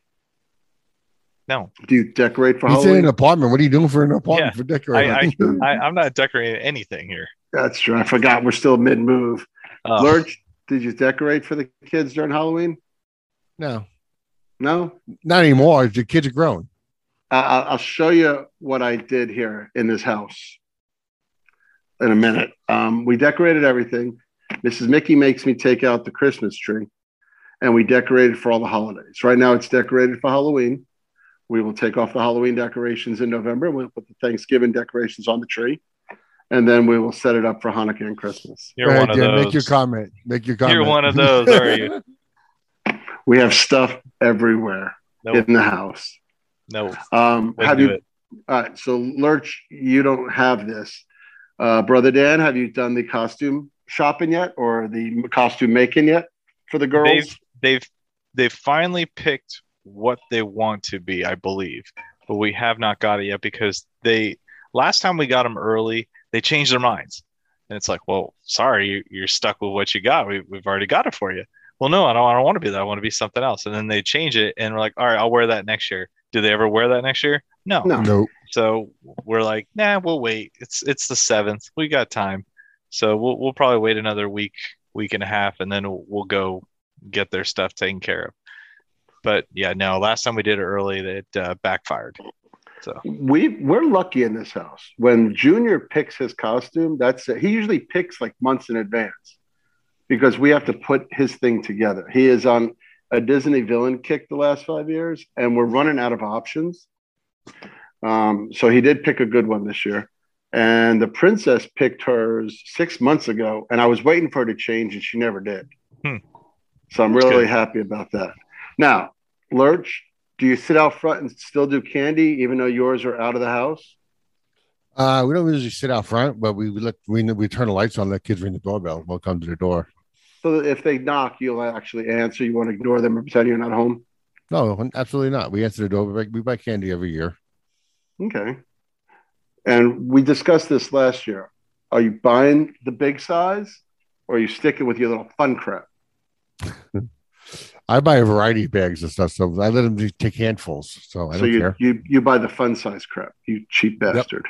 No.
Do you decorate for
He's
Halloween?
in an apartment. What are you doing for an apartment
Yeah.
for decorating?
I, I, I, I'm not decorating anything here.
That's true. I forgot we're still mid-move.
Uh,
Lurch, did you decorate for the kids during Halloween?
No,
No?
not anymore. The kids are grown.
I- I- I'll show you what I did here in this house in a minute. Um, we decorated everything. Missus Mickey makes me take out the Christmas tree, and we decorated for all the holidays. Right now, it's decorated for Halloween. We will take off the Halloween decorations in November. We'll put the Thanksgiving decorations on the tree, and then we will set it up for Hanukkah and Christmas.
You're
Go ahead,
one of
Dan,
those.
Make your comment. Make your comment.
You're one of those, are you?
We have stuff everywhere
Nope.
in the house.
No.
Um,
Wouldn't
have
do
you?
it.
All right, so Lurch, you don't have this, uh, brother Dan. Have you done the costume shopping yet, or the costume making yet for the girls?
They've they've they've finally picked what they want to be, I believe, but we have not got it yet because they last time we got them early, they changed their minds, and it's like, well, sorry, you, you're stuck with what you got. We, we've already got it for you. Well, no, I don't. I don't want to be that. I want to be something else. And then they change it, and we're like, all right, I'll wear that next year. Do they ever wear that next year? No.
No.
Nope.
So we're like, nah, we'll wait. It's it's the seventh. We got time. So we'll we'll probably wait another week, week and a half, and then we'll, we'll go get their stuff taken care of. But yeah, no, last time we did it early, it uh, backfired. So
We we're lucky in this house. When Junior picks his costume, that's it. He usually picks like months in advance because we have to put his thing together. He is on a Disney villain kick the last five years, and we're running out of options. Um, so he did pick a good one this year. And the princess picked hers six months ago, and I was waiting for her to change, and she never did.
Hmm.
So I'm
That's
really
good.
happy about that. Now, Lurch, do you sit out front and still do candy, even though yours are out of the house?
Uh, we don't usually sit out front, but we we let we we turn the lights on. Let kids ring the doorbell. We'll come to the door.
So that if they knock, you'll actually answer. You want to ignore them or pretend you're not home?
No, absolutely not. We answer the door. We buy, we buy candy every year.
Okay. And we discussed this last year. Are you buying the big size, or are you sticking with your little fun crap?
I buy a variety of bags of stuff, so I let them just take handfuls. So I
So
don't
you,
care.
you you buy the fun size crap, you cheap bastard.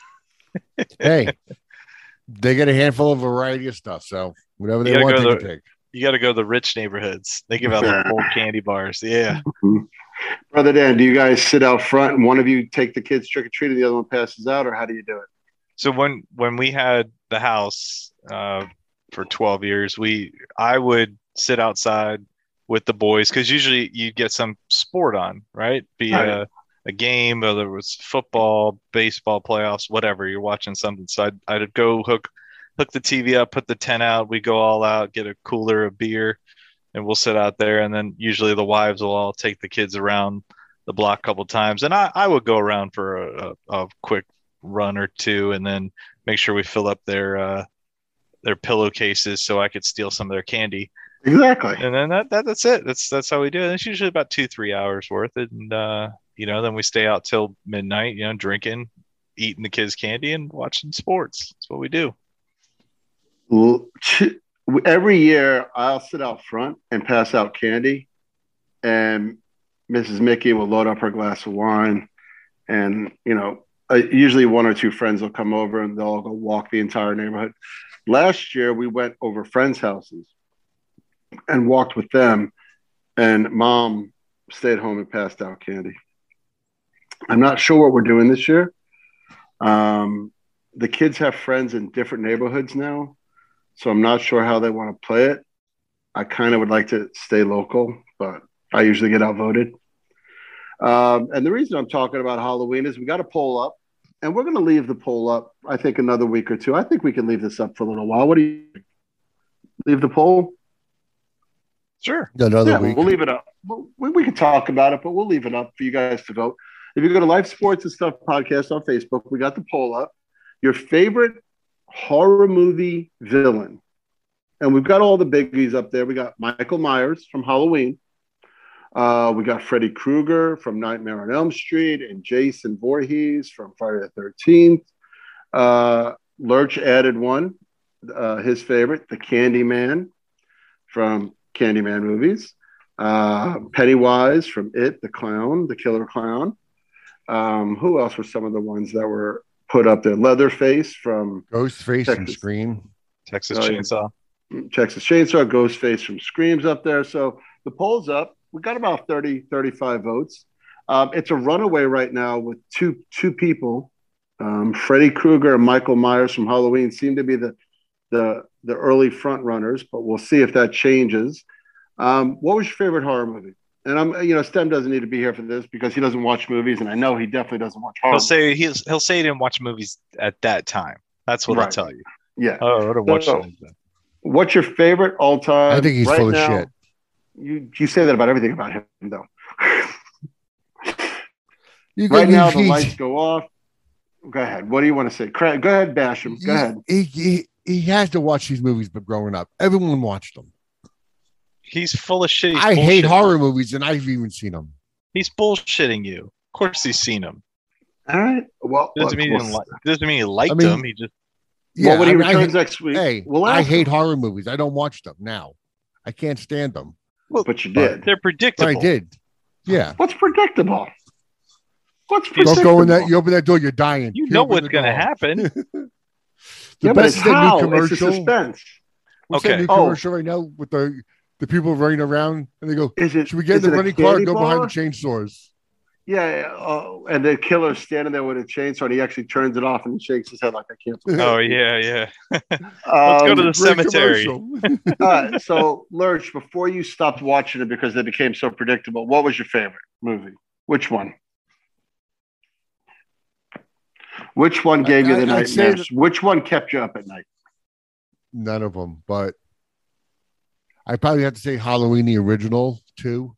Hey, they get a handful of variety of stuff, so whatever
You
they
gotta
want,
go
they
to
can
the-
take.
you got to go to the rich neighborhoods. They give out the whole candy bars. Yeah.
Brother Dan, do you guys sit out front and one of you take the kids trick or treat and the other one passes out, or how do you do it?
So when when we had the house uh, for twelve years, we I would sit outside with the boys because usually you get some sport on, right? Be
Right.
a, a game, whether it was football, baseball, playoffs, whatever. You're watching something. So I'd, I'd go hook hook the T V up, put the tent out. We go all out, get a cooler of beer, and we'll sit out there. And then usually the wives will all take the kids around the block a couple times, and I, I would go around for a, a, a quick run or two, and then make sure we fill up their uh, their pillowcases so I could steal some of their candy.
Exactly.
And then that, that that's it. That's that's how we do it. It's usually about two three hours worth, and uh, you know, then we stay out till midnight. You know, drinking, eating the kids' candy, and watching sports. That's what we do.
L- ch- Every year, I'll sit out front and pass out candy, and Missus Mickey will load up her glass of wine, and you know, uh, usually one or two friends will come over and they'll all go walk the entire neighborhood. Last year, we went over friends' houses and walked with them, and Mom stayed home and passed out candy. I'm not sure what we're doing this year. Um, the kids have friends in different neighborhoods now, so I'm not sure how they want to play it. I kind of would like to stay local, but I usually get outvoted. Um, and the reason I'm talking about Halloween is we got a poll up, and we're going to leave the poll up, I think, another week or two. I think we can leave this up for a little while. What do you think? Leave the poll?
Sure.
Another
Yeah,
week.
we'll leave it up. We, we can talk about it, but we'll leave it up for you guys to vote. If you go to Life Sports and Stuff podcast on Facebook, we got the poll up. Your favorite horror movie villain. And we've got all the biggies up there. We got Michael Myers from Halloween. Uh, we got Freddy Krueger from Nightmare on Elm Street and Jason Voorhees from Friday the thirteenth. Uh, Lurch added one, uh, his favorite, the Candyman. from Candyman movies, uh, Pennywise from It, the clown, the killer clown. Um, who else were some of the ones that were put up there? Leatherface from
Ghostface
Texas.
from Scream.
Texas
Oh, yeah.
Chainsaw.
Texas Chainsaw, Ghostface from Scream's up there. So the poll's up. We got about thirty, thirty-five votes. Um, it's a runaway right now with two two people. Um, Freddy Krueger and Michael Myers from Halloween seem to be the the the early front runners, but we'll see if that changes. Um, what was your favorite horror movie? And I'm, you know, Stem doesn't need to be here for this because he doesn't watch movies, and I know he definitely doesn't watch horror.
He'll say he'll he'll say he didn't watch movies at that time. That's what
Right.
he'll tell you.
Yeah.
Oh, I would have watched
So-
it.
What's your favorite all time?
I think he's
right
full of
now?
shit.
You you say that about everything about him, though.
You
Right
can-
now, the
he's-
lights go off. Go ahead. What do you want to say? Craig, go ahead, bash him. Go
he-
ahead.
He, he, he has to watch these movies, but growing up, everyone watched them.
He's full of shit. He's
I hate
bullshitting.
horror movies, and I've even seen them.
He's bullshitting you. Of course, he's seen them.
All right. Well,
Doesn't
look,
mean he
we'll-
didn't like. Doesn't mean he liked
I mean,
them. He just
Yeah,
well, when he
I mean, I
returns
hate-
next week,
hey,
we'll
I
ask
hate
him.
horror movies. I don't watch them now. I can't stand them.
But you did.
they're
But
predictable.
I did. Yeah.
What's predictable? What's
You
predictable?
Don't go in that. You open that door, you're dying.
You
Can't
know
open
what's
the
going to
door.
happen.
The
Yeah, but
best
it's
is that
how.
new
It's a
commercial.
suspense.
What's
Okay.
that new
Oh.
commercial right now with the the people running around and they go,
Is it?
"Should we get in
is
the
it a
running car
candy
and go behind the
bar?
chainsaws?"
Yeah. yeah, Oh, and the killer's standing there with a chainsaw, and he actually turns it off and he shakes his head like, "I can't." believe
Oh
it."
yeah, yeah. Let's
Um,
go to the
Great
cemetery.
commercial.
All right. So, Lurch, before you stopped watching it because they became so predictable, what was your favorite movie? Which one? Which one gave you
I-
the
I'd say
nightmares? Which one kept you up at night?
None of them, but I probably have to say Halloween the original too.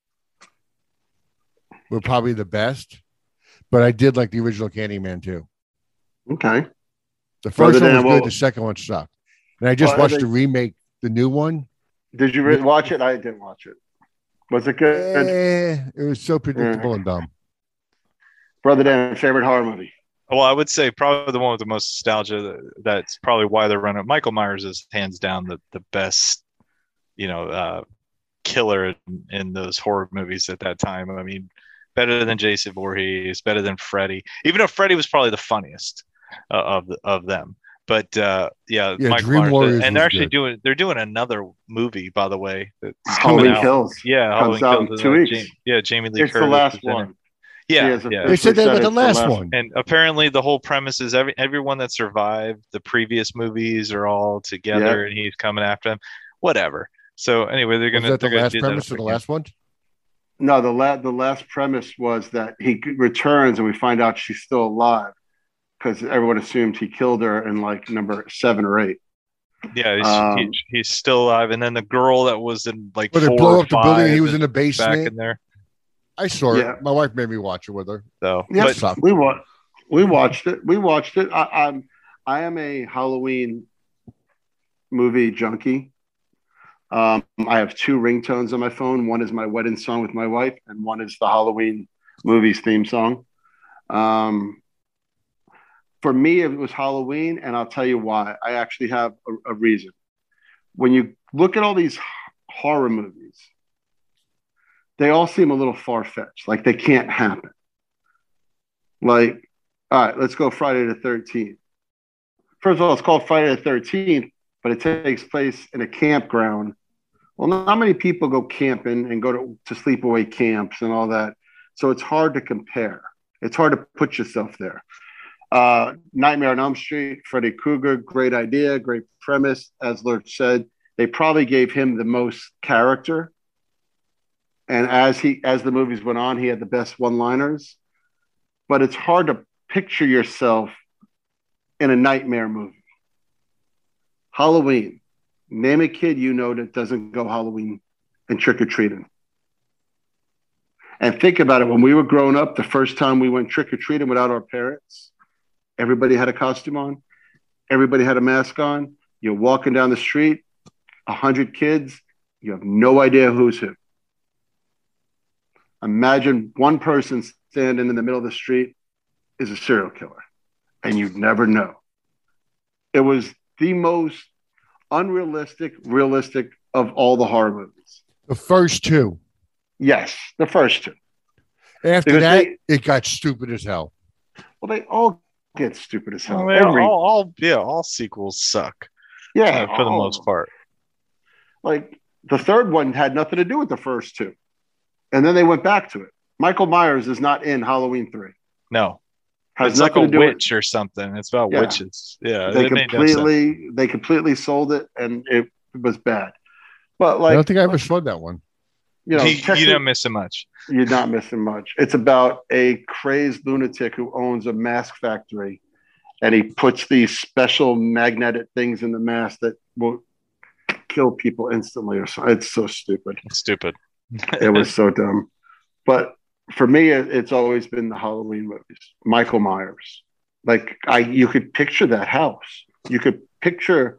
Were probably the best, but I did like the original Candyman too.
Okay.
The
Brother
first one was
Dan,
good.
well-
The second one sucked, and I just
Well, I
watched
think-
the remake, the new one.
Did you re- watch it? I didn't watch it. Was it good?
Eh, it was so predictable and dumb.
Brother Dan, favorite horror movie?
Well, I would say probably the one with the most nostalgia. that- That's probably why they're running. Michael Myers is hands down the, the best, you know, uh, killer in, in those horror movies at that time. I mean, better than Jason Voorhees, better than Freddy. Even though Freddy was probably the funniest uh, of the, of them. But uh, yeah,
Yeah,
Michael
Dream
Myers,
Warriors
and they're
was
actually
good.
doing they're doing another movie, by the way. That's coming
Halloween
out.
Kills.
Yeah,
Comes
Halloween
out in
Kills.
two
Uh,
weeks.
Ja- yeah, Jamie Lee
It's
Curtis.
the last
is in it.
one.
Yeah,
has
yeah.
They said that
officially
about the
it's
last
last
one.
And apparently, the whole premise is every everyone that survived the previous movies are all together, and he's coming after them. Whatever. So anyway, they're
Was
gonna.
that the
they're gonna
last
do that
premise
up
of the
again.
last one?
No, the la- the last premise was that he returns and we find out she's still alive because everyone assumed he killed her in like number seven or eight.
Yeah, he's,
Um,
he, he's still alive, and then the girl that was in like
Where they
four
blow
or
up the building and he
five
was in the
back
basement.
in there.
I saw
Yeah.
it. My wife made me watch it with her.
So,
Yeah,
but
sucked.
we wa- we watched it. We watched it. I, I'm I am a Halloween movie junkie. Um, I have two ringtones on my phone. One is my wedding song with my wife, and one is the Halloween movies theme song. Um, for me, it was Halloween, and I'll tell you why. I actually have a, a reason. When you look at all these h- horror movies, they all seem a little far-fetched, like they can't happen. Like, all right, let's go Friday the thirteenth. First of all, it's called Friday the thirteenth, but it takes place in a campground. Well, not many people go camping and go to, to sleepaway camps and all that. So it's hard to compare. It's hard to put yourself there. Uh, Nightmare on Elm Street, Freddy Krueger, great idea, great premise. As Lurch said, they probably gave him the most character. And as he as the movies went on, he had the best one-liners. But it's hard to picture yourself in a nightmare movie. Halloween. Name a kid you know that doesn't go Halloween and trick-or-treating. And think about it. When we were growing up, the first time we went trick-or-treating without our parents, everybody had a costume on. Everybody had a mask on. You're walking down the street, a hundred kids. You have no idea who's who. Imagine one person standing in the middle of the street is a serial killer, and you'd never know. It was the most unrealistic, realistic of all the horror movies.
The first two.
Yes, the first two.
After
Because
that,
they-
it got stupid as hell.
Well, they all get stupid as hell.
Well, they're
Every,
all, all yeah, all sequels suck.
yeah,
uh, for the
all
most
of them.
part.
Like the third one had nothing to do with the first two, and then they went back to it. Michael Myers is not in Halloween three.
No,
Has
it's like
nothing
a
to do with.
witch or something. It's about
Yeah.
witches. Yeah,
They
it made no sense.
completely, they completely sold it, and it was bad. But like,
I don't think I ever saw that one.
you know,
you,
technically-
you don't miss it much.
you're not missing much. It's about a crazed lunatic who owns a mask factory, and he puts these special magnetic things in the mask that will kill people instantly. Or so. It's so stupid.
It's stupid.
It was so dumb. But for me, it, it's always been the Halloween movies. Michael Myers. Like I, you could picture that house. You could picture,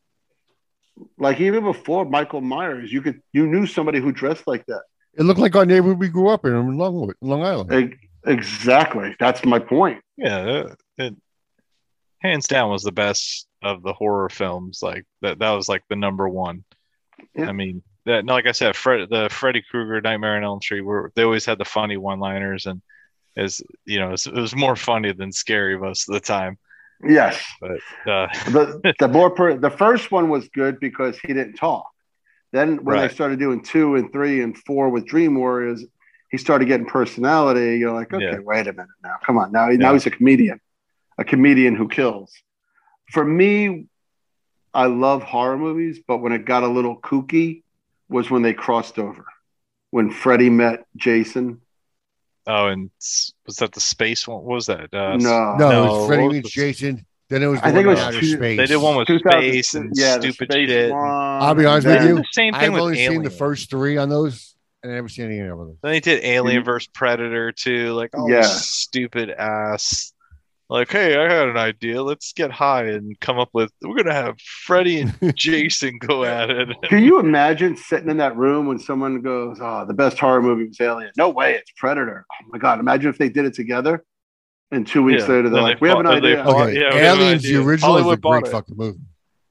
like even before Michael Myers, you could you knew somebody who dressed like that.
It looked like our neighborhood we grew up in in Long, Long Island.
E- Exactly. That's my point.
Yeah, it, it hands down was the best of the horror films. Like that, that was like the number one.
Yeah.
I mean, that like I said, Fred, the Freddy Krueger Nightmare on Elm Street, were they always had the funny one-liners, and as you know, it was, it was more funny than scary most of the time.
Yes.
But uh,
the the more per, the first one was good because he didn't talk. Then when
Right.
they started doing two and three and four with Dream Warriors, he started getting personality. You're like, okay,
Yeah.
wait a minute now, come on, now now
Yeah.
he's a comedian, a comedian who kills. For me, I love horror movies, but when it got a little kooky was when they crossed over. When Freddy met Jason.
oh, and s- was that the space one? What was that? Uh,
No,
no, it
no,
was Freddie
what
meets
was-
Jason. Then it was the
I think
one
it
in
was
outer
two-
space.
They did one with
two thousand
space and
yeah, the
stupid
space
shit.
one,
I'll be honest
and
with
then-
you.
The same thing
I've
with
only seen
Alien.
the first three on those, and I never seen any of them.
Then they did Alien
Mhm.
versus Predator too. Like, oh,
Yeah.
stupid ass. Like, hey, I had an idea. Let's get high and come up with. We're gonna have Freddy and Jason go at it.
Can you imagine sitting in that room when someone goes, "Oh, the best horror movie was Alien"? No way, it's Predator. Oh my god! Imagine if they did it together, and two weeks
Yeah.
later they're
Then
like,
they
"We have an
bought- they
idea."
bought-
Okay,
yeah, we have an
Aliens, the
idea.
original, is a
Hollywood bought
great
it.
fucking movie.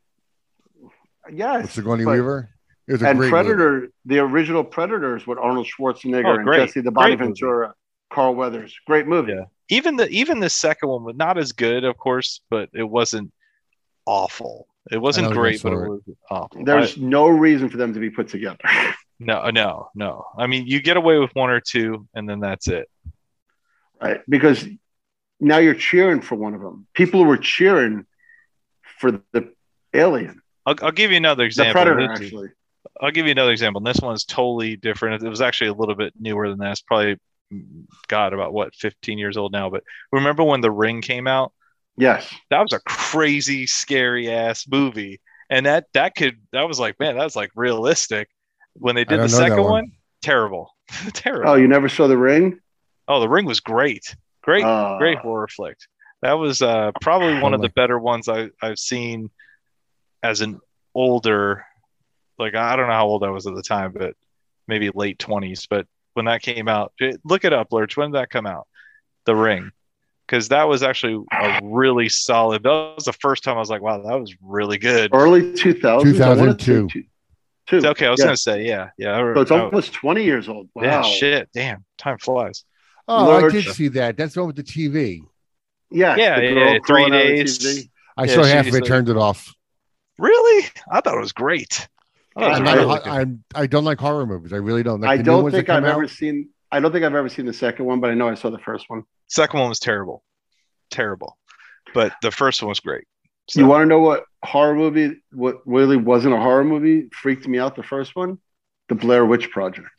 Yes,
With Sigourney
but-
Weaver. It was a
and
great
Predator,
movie.
the original Predators with Arnold Schwarzenegger
Oh,
and
great.
Jesse the Body
Great movie.
Ventura, Carl Weathers, great movie.
Yeah. Even the even the second one was not as good, of course, but it wasn't awful. It wasn't
don't think I
great, but it
saw it.
was awful.
There's no reason for them to be put together.
No, no, no. I mean, you get away with one or two, and then that's it.
Right? Because now you're cheering for one of them. People were cheering for the Alien,
I'll, I'll give you another
the
example.
Predator,
This is-
actually.
I'll give you another example. And this one's totally different. It was actually a little bit newer than that. It's probably, God, about what, fifteen years old now. But remember when The Ring came out?
Yes.
That was a crazy, scary ass movie. And that that could that was like, man, that's like realistic. When they did
don't
the
know that
second
one.
one, terrible, terrible.
Oh, you never saw The Ring?
Oh, The Ring was great, great,
Uh,
great horror flick. That was uh, probably one of the
like-
better ones I, I've seen as an older, like I don't know how old I was at the time, but maybe late twenties. But when that came out, it, look it up, Lurch. When did that come out? The Ring, because that was actually a really solid. That was the first time I was like, wow, that was really good.
Early two thousands.
two thousand two.
Two.
It's okay, I was
Yeah.
gonna say, yeah, yeah. I-
So it's
I-
almost twenty years old. Wow.
yeah, shit, damn, time flies.
Oh, I
Lurch.
did see that. That's the one with the T V.
Yes,
Yeah,
the
yeah,
girl
yeah, three
crawling out of the
days.
T V.
I
Yeah,
saw
she
half of
just
it,
like-
turned it off.
Really? I thought it was great. I thought it was
I'm
I
not,
really
a-
good.
I'm, I don't like horror movies. I really don't. Like
I
the new
don't
ones that
think I've
come
ever
out,
seen. I don't think I've ever seen the second one, but I know I saw the first one.
Second one was terrible, terrible, but the first one was great. So,
You want to know what horror movie? What really wasn't a horror movie? Freaked me out. The first one, The Blair Witch Project.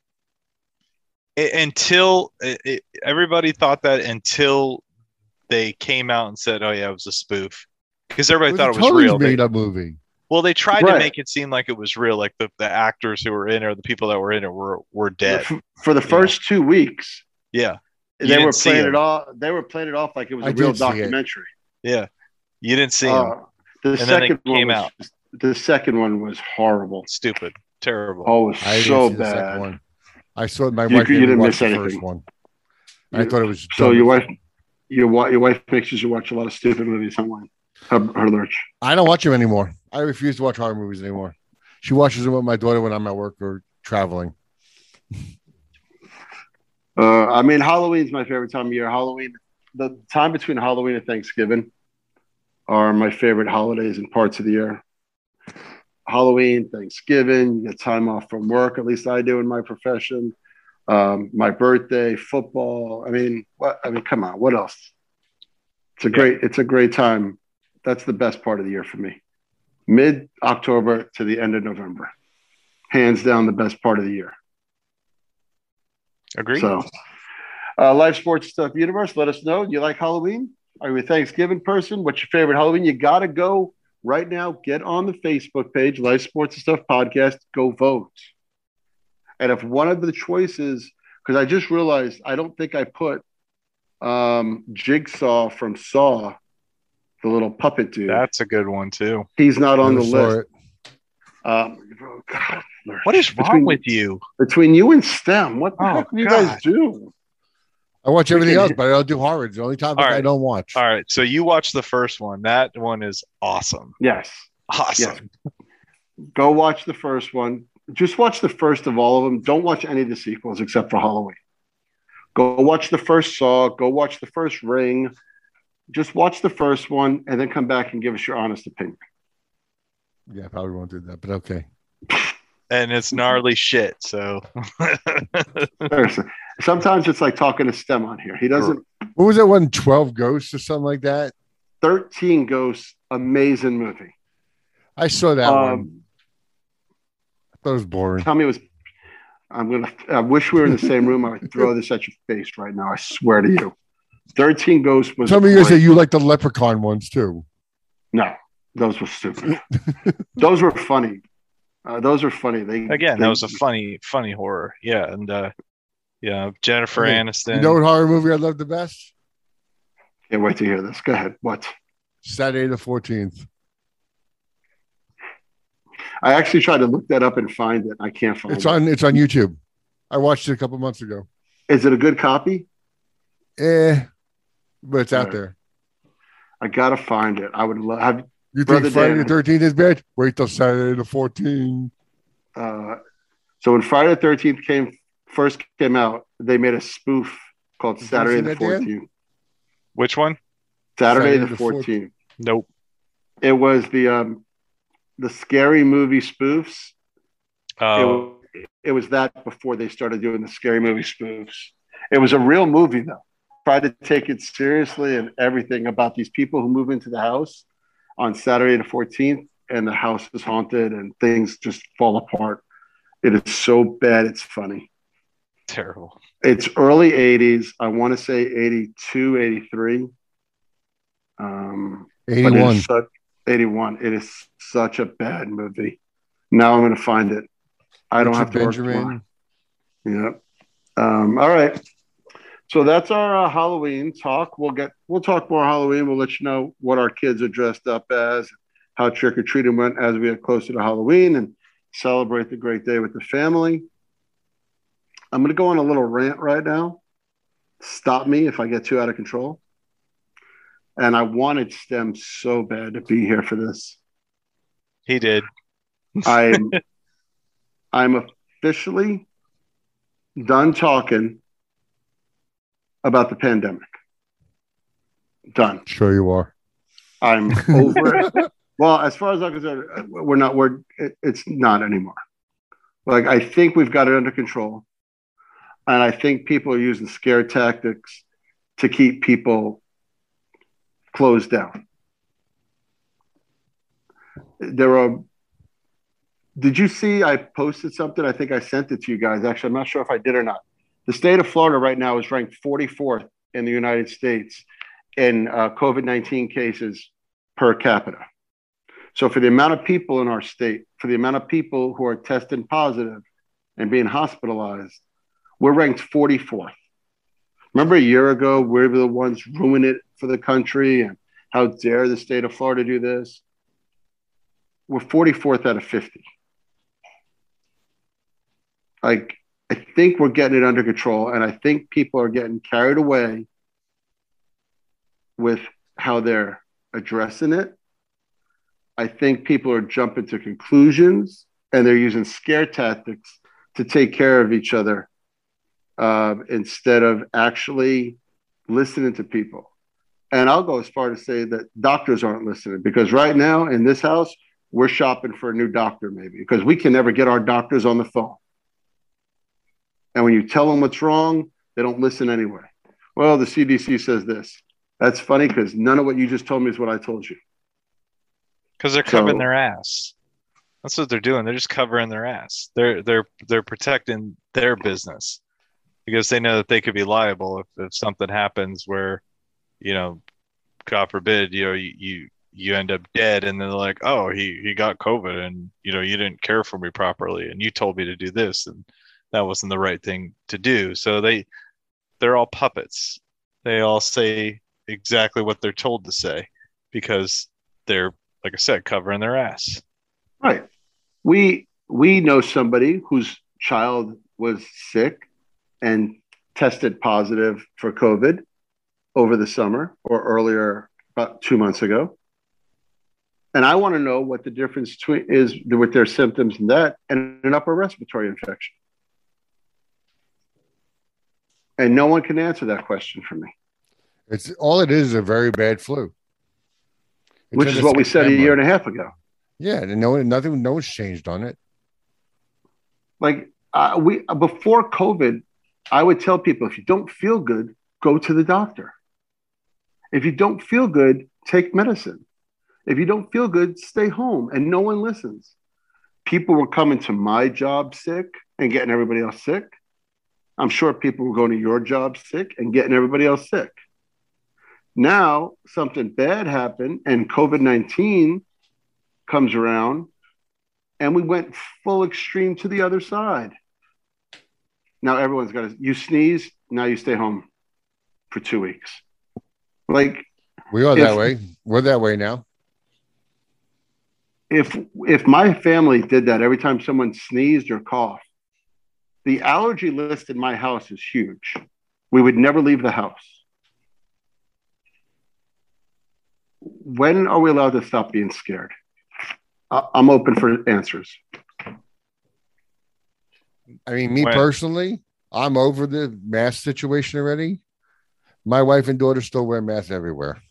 I- until it, it, everybody thought that until they came out and said, "Oh yeah, it was a spoof," because everybody
it was
thought
a
it was
totally
real. They-
made up movie.
well, they tried to
Right.
make it seem like it was real, like the, the actors who were in it or the people that were in it were were dead.
For, for the first two weeks,
Yeah, You
they
didn't
were
see
playing
them.
it off. They were playing it off like it was
I
a real
did see it.
documentary.
yeah. You didn't see them.
Uh, the
And then they
second one
came
was
out.
the second one was horrible.
Stupid, terrible.
Oh, it was
I didn't
so
see the second
bad.
one. I saw it. My
You-
wife
you
didn't
didn't
watch
miss
the
anything.
first one. I
You-
thought it was.
So
dumb.
your wife, your wife, your wife makes you watch a lot of stupid movies online. Her, her lurch.
I don't watch them anymore. I refuse to watch horror movies anymore. She watches them with my daughter when I'm at work or traveling.
Uh, I mean, Halloween's my favorite time of year. Halloween, the time between Halloween and Thanksgiving are my favorite holidays and parts of the year. Halloween, Thanksgiving, you get time off from work. At least I do in my profession. Um, my birthday, football. I mean, what? I mean, come on. What else? It's a
Yeah.
great. It's a great time. That's the best part of the year for me. Mid October to the end of November, hands down the best part of the year.
Agree.
So, uh, Live Sports Stuff Universe, let us know. Do you like Halloween? Are you a Thanksgiving person? What's your favorite Halloween? You got to go right now. Get on the Facebook page, Live Sports Stuff Podcast. Go vote. And if one of the choices, because I just realized I don't think I put um, Jigsaw from Saw, the little puppet dude.
That's a good one too.
He's not on
Never
the
saw
list.
it.
Um, oh, God,
What is wrong
between,
with you?
between you and STEM? What the
Oh,
heck do you
God.
guys do?
I watch everything
Freaking-
else, but I don't do horror. It's the only topic
All right.
I don't watch.
All right, so you watch the first one. That one is awesome.
Yes.
Awesome.
Yes. Go watch the first one. Just watch the first of all of them. Don't watch any of the sequels except for Halloween. Go watch the first Saw. Go watch the first Ring. Just watch the first one and then come back and give us your honest opinion.
Yeah, I probably won't do that, but okay.
And it's gnarly shit. So
Seriously. Sometimes it's like talking to STEM on here. He doesn't.
What was that one? twelve Ghosts or something like that?
thirteen Ghosts, amazing movie.
I saw that one.
Um,
I thought it was boring.
tell me it was. I'm gonna. I wish we were in the same room. I would throw this at your face right now. I swear to you. thirteen Ghosts was.
Tell me you
great.
say you like the Leprechaun ones too.
No, those were stupid. Those were funny. Uh, those are funny. They
again,
they,
that was a funny, funny horror. Yeah, and uh, yeah, Jennifer
Hey,
Aniston.
You know what horror movie I love the best?
Can't wait to hear this. Go ahead. What?
Saturday the fourteenth.
I actually tried to look that up and find it. I can't find
It's
it.
on. It's on YouTube. I watched it a couple months ago.
Is it a good copy?
Eh, but it's out
Right.
there.
I gotta find it. I would love. Have,
You
Brother
think Friday
Dan.
the thirteenth is bad? Wait till Saturday the fourteenth.
uh, so when Friday the thirteenth came first came out, they made a spoof called
Did you
Saturday
see
the
that, Dan?
fourteenth.
Which one?
Saturday,
Saturday
the
the
fourteenth.
Nope.
It was the um, the scary movie spoofs. It,
Oh,
was, it was that before they started doing the scary movie spoofs. It was a real movie though. Tried to take it seriously and everything about these people who move into the house on Saturday the fourteenth, and the house is haunted and things just fall apart. It is so bad, it's funny.
terrible.
It's early eighties. I want to say eighty-two, eighty-three. Um, but it
eighty-one.
is such, eighty-one. It is such a bad movie. Now I'm going to find it. I don't
Richard
have to
Benjamin.
work tomorrow. Yeah. Um, all right. So that's our uh, Halloween talk. We'll get we'll talk more Halloween. We'll let you know what our kids are dressed up as, how trick or treating went as we get closer to Halloween, and celebrate the great day with the family. I'm going to go on a little rant right now. Stop me if I get too out of control. And I wanted STEM so bad to be here for this.
He did.
I'm I'm officially done talking about the pandemic. Done.
Sure you are.
I'm over it. Well, as far as I'm concerned, we're not. We're it, it's not anymore. Like I think we've got it under control, and I think people are using scare tactics to keep people closed down. There are. Did you see? I posted something. I think I sent it to you guys. Actually, I'm not sure if I did or not. The state of Florida right now is ranked forty-fourth in the United States in uh, COVID nineteen cases per capita. So for the amount of people in our state, for the amount of people who are testing positive and being hospitalized, we're ranked forty-fourth. Remember a year ago, we were the ones ruining it for the country, and how dare the state of Florida do this? We're forty-fourth out of fifty. Like, I think we're getting it under control, and I think people are getting carried away with how they're addressing it. I think people are jumping to conclusions and they're using scare tactics to take care of each other uh, instead of actually listening to people. And I'll go as far to say that doctors aren't listening, because right now in this house, we're shopping for a new doctor maybe because we can never get our doctors on the phone. And when you tell them what's wrong, they don't listen anyway. Well, the C D C says this. That's funny because none of what you just told me is what I told you.
Because they're covering so, their ass. That's what they're doing. They're just covering their ass. They're they're they're protecting their business because they know that they could be liable if, if something happens where, you know, God forbid, you know, you, you you end up dead, and then they're like, oh, he he got COVID, and you know, you didn't care for me properly, and you told me to do this, and that wasn't the right thing to do. So they they're all puppets. They all say exactly what they're told to say because they're, like I said, covering their ass.
Right. We we know somebody whose child was sick and tested positive for COVID over the summer or earlier, about two months ago. And I want to know what the difference between is with their symptoms and that and an upper respiratory infection. And no one can answer that question for me.
It's all it is is a very bad flu. It's
Which is what we said a year and a half ago.
Yeah, and no nothing, no one's changed on it.
Like uh, we before COVID, I would tell people if you don't feel good, go to the doctor. If you don't feel good, take medicine. If you don't feel good, stay home. And no one listens. People were coming to my job sick and getting everybody else sick. I'm sure people were going to your job sick and getting everybody else sick. Now, something bad happened and COVID nineteen comes around and we went full extreme to the other side. Now everyone's got to, you sneeze, now you stay home for two weeks. Like
we are if, that way. We're that way now.
If if my family did that every time someone sneezed or coughed, the allergy list in my house is huge. We would never leave the house. When are we allowed to stop being scared? I'm open for answers.
I mean, me when? personally, I'm over the mask situation already. My wife and daughter still wear masks everywhere.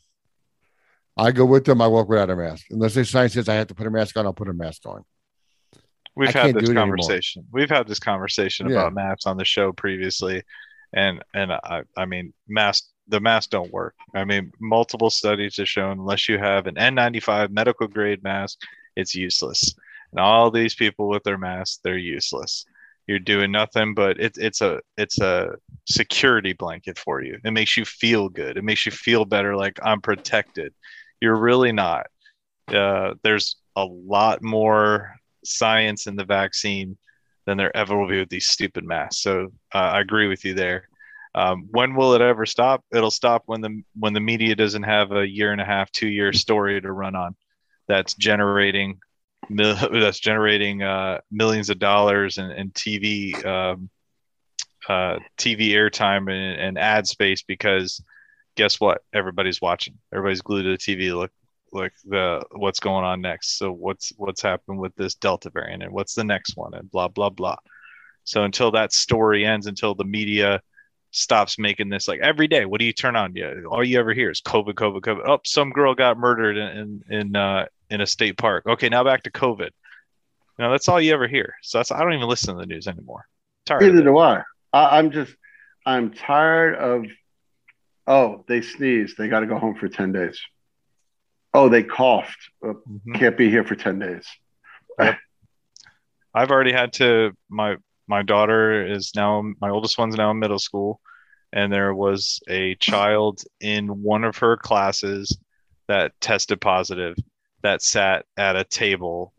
I go with them. I walk without a mask. Unless there's sign says I have to put a mask on, I'll put a mask on.
We've I had this conversation. Anymore. We've had this conversation yeah. about masks on the show previously. And, and I, I mean, masks, the masks don't work. I mean, multiple studies have shown unless you have an N ninety-five medical grade mask, it's useless. And all these people with their masks, they're useless. You're doing nothing, but it's it's a it's a security blanket for you. It makes you feel good. It makes you feel better, like I'm protected. You're really not. Uh, there's a lot more science in the vaccine than there ever will be with these stupid masks. So uh, I agree with you there. Um, when will it ever stop? It'll stop when the when the media doesn't have a year and a half, two year story to run on. That's generating that's generating uh, millions of dollars in, in T V um, uh, T V airtime and, and ad space, because guess what? Everybody's watching. Everybody's glued to the T V. Look, look the what's going on next. So what's what's happened with this Delta variant, and what's the next one, and blah blah blah. So until that story ends, until the media stops making this like every day, what do you turn on? Yeah, all you ever hear is COVID, COVID, COVID. Oh, some girl got murdered in in in, uh, in a state park. Okay, now back to COVID. No, that's all you ever hear. So that's I don't even listen to the news anymore. Tired
Neither do I. I. I'm just I'm tired of. Oh, they sneezed. They got to go home for ten days. Oh, they coughed. Uh, mm-hmm. Can't be here for ten days.
Yep. I've already had to. My my daughter is now. My oldest one's now in middle school, and there was a child in one of her classes that tested positive, that sat at a table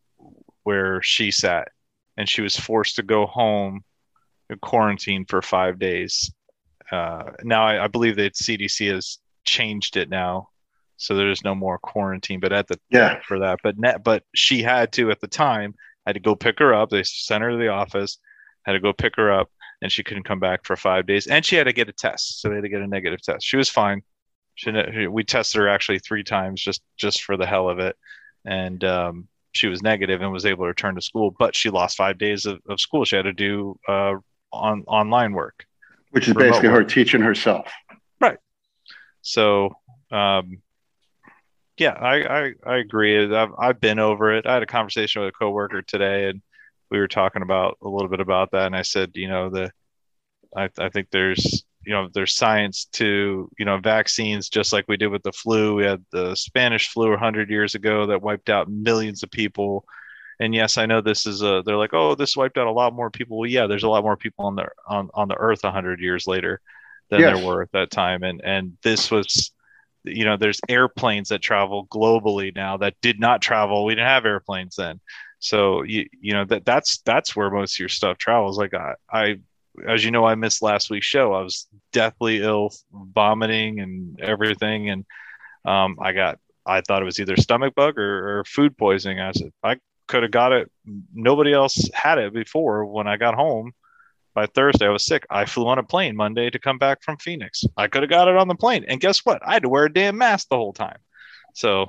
where she sat, and she was forced to go home and quarantine for five days. Uh, now I, I believe that C D C has changed it now, so there's no more quarantine. But at the
yeah
for that, but net, but she had to at the time had to go pick her up. They sent her to the office, had to go pick her up, and she couldn't come back for five days. And she had to get a test, so they had to get a negative test. She was fine. She we tested her actually three times just just for the hell of it, and um, she was negative and was able to return to school, but she lost five days of, of school. She had to do uh, on online work,
which is basically her teaching herself.
Right. So, um, yeah, I, I, I agree. I've, I've been over it. I had a conversation with a coworker today, and we were talking about a little bit about that. And I said, you know, the, I, I think there's, you know, there's science to, you know, vaccines, just like we did with the flu. We had the Spanish flu one hundred years ago that wiped out millions of people. And yes, I know this is a, they're like, oh, this wiped out a lot more people. Well, yeah, there's a lot more people on the, on, on the earth one hundred years later than yes. there were at that time. And, and this was, you know, there's airplanes that travel globally now that did not travel. We didn't have airplanes then. So, you, you know, that that's, that's where most of your stuff travels. Like I, I, as you know, I missed last week's show. I was deathly ill, vomiting and everything. And um, I got, I thought it was either stomach bug or, or food poisoning. I said, I could have got it. Nobody else had it before. When I got home by Thursday, I was sick. I flew on a plane Monday to come back from Phoenix. I could have got it on the plane. And guess what? I had to wear a damn mask the whole time. So.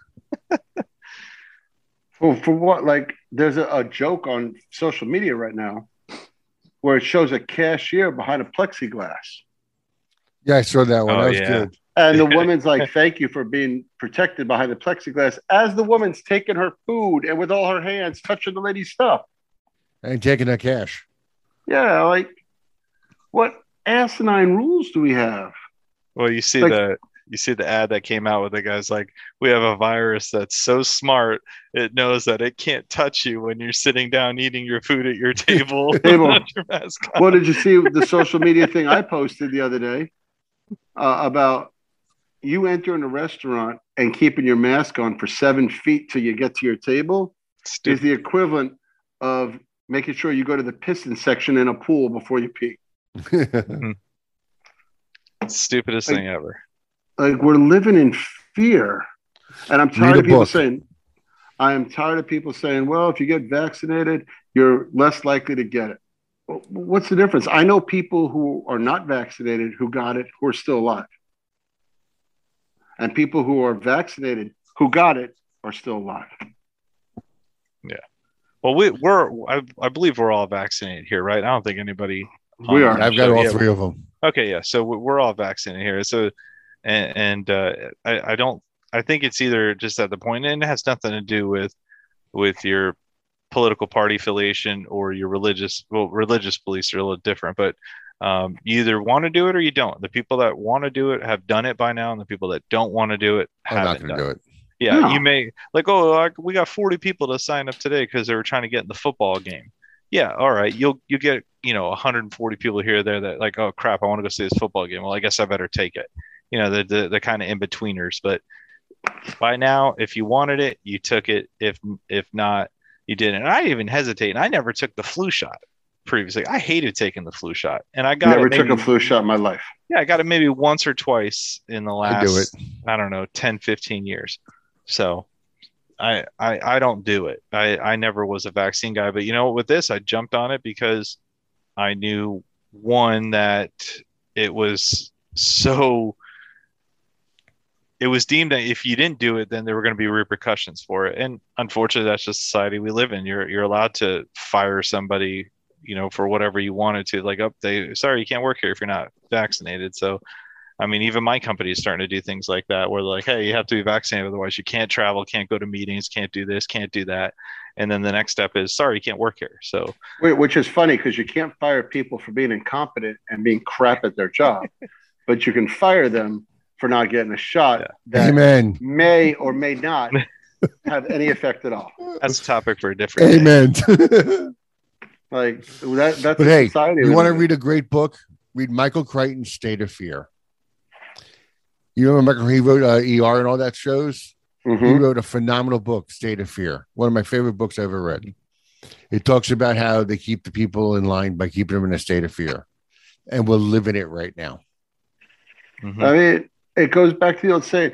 Well, for what? Like, there's a, a joke on social media right now where it shows a cashier behind a plexiglass.
Yeah, I saw that one.
Oh,
that was
yeah.
good.
And the woman's like, thank you for being protected behind the plexiglass, as the woman's taking her food and with all her hands touching the lady's stuff.
And taking her cash.
Yeah, like, what asinine rules do we have?
Well, you see
like,
the you see the ad that came out with the guys like, we have a virus that's so smart it knows that it can't touch you when you're sitting down eating your food at your table.
table. Your mask on. Well, did you see the social media thing I posted the other day uh, about you entering a restaurant and keeping your mask on for seven feet till you get to your table? Stupid. Is the equivalent of making sure you go to the piston section in a pool before you pee.
Stupidest
like,
thing ever.
Like, we're living in fear. And I'm tired of people book. saying, I am tired of people saying, well, if you get vaccinated, you're less likely to get it. Well, what's the difference? I know people who are not vaccinated who got it who are still alive. And people who are vaccinated who got it are still alive.
Yeah. Well, we, we're, I, I believe we're all vaccinated here, right? I don't think anybody.
We are.
I've got all yeah, three of them.
Okay. Yeah. So we're all vaccinated here. So, and, and uh, I, I don't, I think it's either just at the point, and it has nothing to do with, with your political party affiliation or your religious, well, religious beliefs are a little different, but um, you either want to do it or you don't. The people that want to do it have done it by now, and the people that don't want to do it haven't
I'm not going to do it.
Yeah, no. You may like, oh, I, we got forty people to sign up today because they were trying to get in the football game. Yeah, all right, you'll you get you know one hundred forty people here or there that like, oh crap, I want to go see this football game. Well, I guess I better take it. You know, the the, the kind of in betweeners. But by now, if you wanted it, you took it. If if not, you didn't. And I even hesitate. And I never took the flu shot previously. I hated taking the flu shot, and I got
never
it maybe,
took a flu shot in my life.
Yeah, I got it maybe once or twice in the last,
I, do it.
I don't know, ten, fifteen years. So I, I I don't do it. I, I never was a vaccine guy, but you know, with this, I jumped on it because I knew, one, that it was so, it was deemed that if you didn't do it, then there were going to be repercussions for it. And unfortunately, that's just society we live in. You're you're allowed to fire somebody, you know, for whatever you wanted to, like, oh, they, sorry, you can't work here if you're not vaccinated. So I mean, even my company is starting to do things like that, where they're like, hey, you have to be vaccinated, otherwise you can't travel, can't go to meetings, can't do this, can't do that. And then the next step is, sorry, you can't work here. So,
which is funny because you can't fire people for being incompetent and being crap at their job, but you can fire them for not getting a shot.
Yeah.
That
Amen.
May or may not have any effect at all.
That's a topic for a different
Amen.
Like that. That's
but
a
hey,
society.
you want to read a great book? Read Michael Crichton's State of Fear. You remember Michael, he wrote uh, E R and all that shows?
Mm-hmm.
He wrote a phenomenal book, State of Fear. One of my favorite books I've ever read. It talks about how they keep the people in line by keeping them in a state of fear. And we're living it right now.
Mm-hmm. I mean, it goes back to the old saying,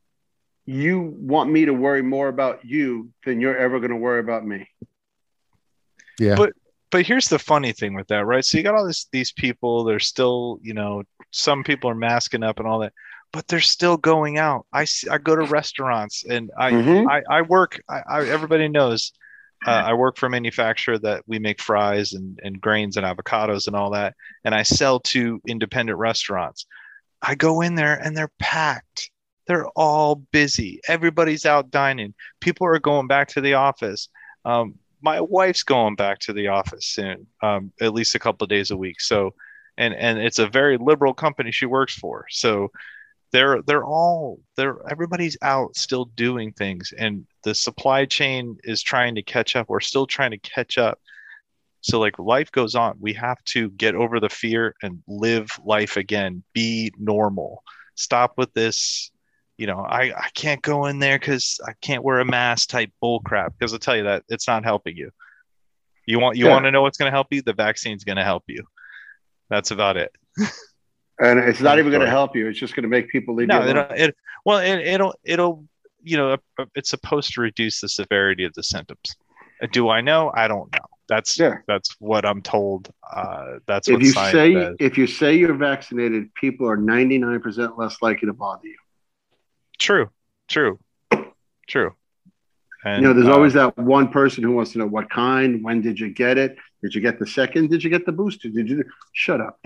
you want me to worry more about you than you're ever going to worry about me.
Yeah.
But but here's the funny thing with that, right? So you got all this these people, they're still, you know, some people are masking up and all that, but they're still going out. I see, I go to restaurants and I
Mhm.
I, I work. I, I everybody knows uh, I work for a manufacturer that we make fries and and grains and avocados and all that, and I sell to independent restaurants. I go in there and they're packed. They're all busy. Everybody's out dining. People are going back to the office. Um, my wife's going back to the office soon, um, at least a couple of days a week. So, and and it's a very liberal company she works for. So they're they're all they're everybody's out still doing things, and the supply chain is trying to catch up. We're still trying to catch up. So like life goes on. We have to get over the fear and live life again. Be normal. Stop with this. You know, I, I can't go in there because I can't wear a mask type bull crap. Because I'll tell you that it's not helping you. You want you
Yeah.
want to know what's going to help you? The vaccine's going to help you. That's about it.
And it's not even going to
Sorry.
help you. It's just going to make people leave
No,
you alone.
it, it well, it, it'll it'll you know it's supposed to reduce the severity of the symptoms. Do I know? I don't know. That's
Yeah.
that's what I'm told. Uh, that's
If
what
you
science
say
says.
if you say you're vaccinated, people are ninety-nine percent less likely to bother you.
True, true, true. And
You know, there's
uh,
always that one person who wants to know what kind, when did you get it? Did you get the second? Did you get the booster? Did you? Shut up.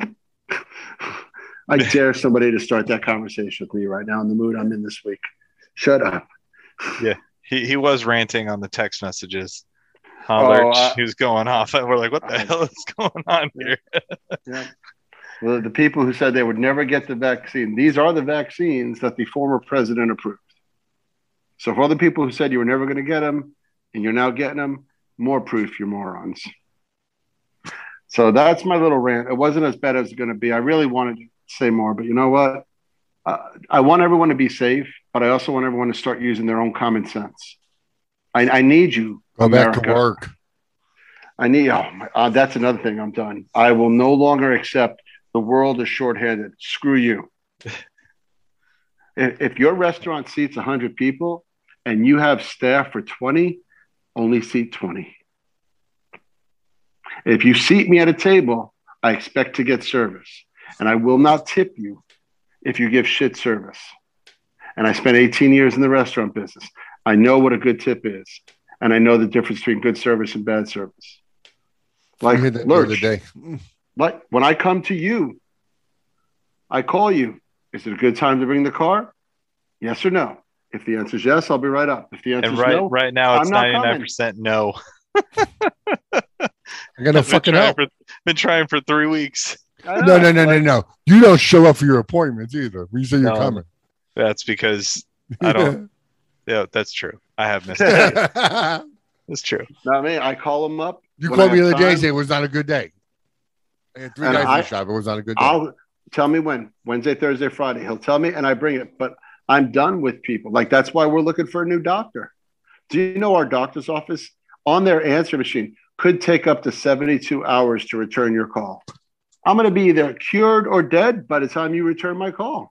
I dare somebody to start that conversation with me right now in the mood I'm in this week. Shut up.
yeah, he, he was ranting on the text messages. Huh,
Oh,
Lurch?
I-
he was going off. We're like, what the
I-
hell is going on here?
Yeah. Well, the people who said they would never get the vaccine, these are the vaccines that the former president approved. So for all the people who said you were never going to get them and you're now getting them, more proof you're morons. So that's my little rant. It wasn't as bad as it's going to be. I really wanted to say more, but you know what? Uh, I want everyone to be safe, but I also want everyone to start using their own common sense. I, I need you,
Go
America.
back to work.
I need. Oh, my, uh, that's another thing. I'm done. I will no longer accept the world is shorthanded. Screw you. if, if your restaurant seats one hundred people and you have staff for twenty, only seat twenty. If you seat me at a table, I expect to get service, and I will not tip you if you give shit service. And I spent eighteen years in the restaurant business. I know what a good tip is, and I know the difference between good service and bad service. Like
You heard that the other
Lurch,
day.
like when I come to you, I call you. Is it a good time to bring the car? Yes or no? If the answer is yes, I'll be right up. If the answer
And
is
right
no,
right now it's
I'm not
ninety-nine percent no.
I got no
I've been
fucking
trying
help.
for been trying for three weeks.
I
No, no,
know,
no, no,
like,
no. You don't show up for your appointments either. When you say you're
No.
coming.
That's because I don't. Yeah, that's true. I have missed it. It's true.
Not me. I call them up.
You
when
called
I
me the
have
other day and
time.
said it was not a good day. I had three
And
guys in
I-
the shop. It was not a good day.
I'll tell me when. Wednesday, Thursday, Friday. He'll tell me, and I bring it. But I'm done with people. Like that's why we're looking for a new doctor. Do you know our doctor's office on their answer machine could take up to seventy-two hours to return your call? I'm going to be either cured or dead by the time you return my call.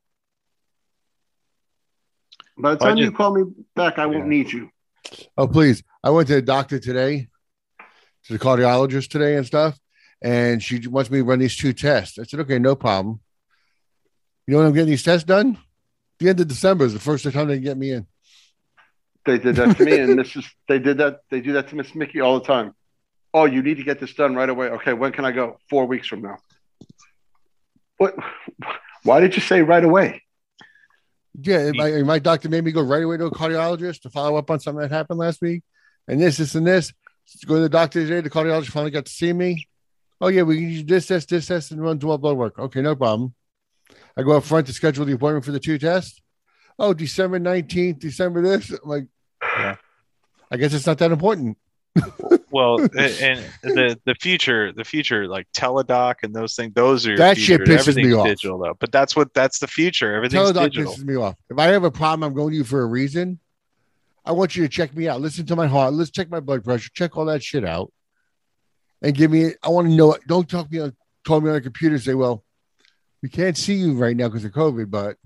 By the
Well, I
time you
just-
call me back, I won't
Yeah.
need you.
Oh, please. I went to the doctor today, to the cardiologist today and stuff, and she wants me to run these two tests. I said, okay, no problem. You know when I'm getting these tests done? The end of December is the first time they get me in.
They did that to me, and this is they did that. They do that to Miss Mickey all the time. Oh, you need to get this done right away. Okay, when can I go? Four weeks from now. What? Why did you say right away?
Yeah, my, my doctor made me go right away to a cardiologist to follow up on something that happened last week. And this, this, and this. Go to the doctor today. The cardiologist finally got to see me. Oh, yeah, we can use this, this, this, this, and run to blood work. Okay, no problem. I go up front to schedule the appointment for the two tests. Oh, December nineteenth, December this. I'm like,
Yeah.
I guess it's not that important.
Well, and, and the the future, the future, like Teledoc and those things, those are your
That shit
future.
pisses
Everything's
me off.
digital though. But that's what that's the future. Everything's
Teledoc
digital.
pisses me off. If I have a problem, I'm going to you for a reason. I want you to check me out. Listen to my heart. Let's check my blood pressure. Check all that shit out. And give me, I want to know it. Don't talk me on, call me on a computer and say, well, we can't see you right now because of COVID, but,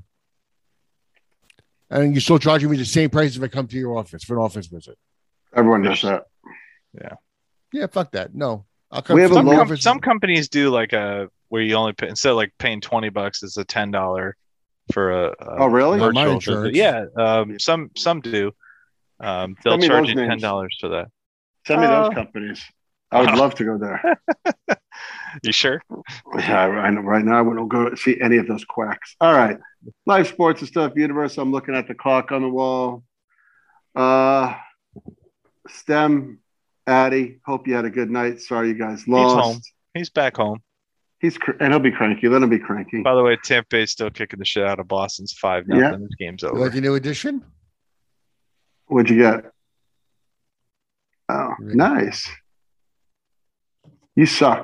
and you're still charging me the same price if I come to your office for an office visit.
Everyone does that.
Yeah, fuck that. No. I'll come
We have
to
a
Some,
the
low-
com-
office.
some companies do like a where you only pay instead of like paying twenty bucks, it's a ten dollar for a, a
Oh, really?
Not my
virtual visit.
insurance.
Yeah, um, some some do. Um, they'll
Send me
charge
those
you ten
names.
dollars for that.
Send me those
Uh,
companies. I would
uh,
love to go there.
You sure?
Yeah, I know. Right now, we don't go see any of those quacks. All right, live sports and stuff. Universe. I'm looking at the clock on the wall. Uh, STEM, Addy. Hope you had a good night. Sorry, you guys lost.
He's home. He's back home.
He's cr- and he'll be cranky. Let him be cranky.
By the way, Tampa Bay's still kicking the shit out of Boston's five nothing.
Yeah.
This game's
You
over.
like a new edition?
What'd you get? Oh, nice. You suck.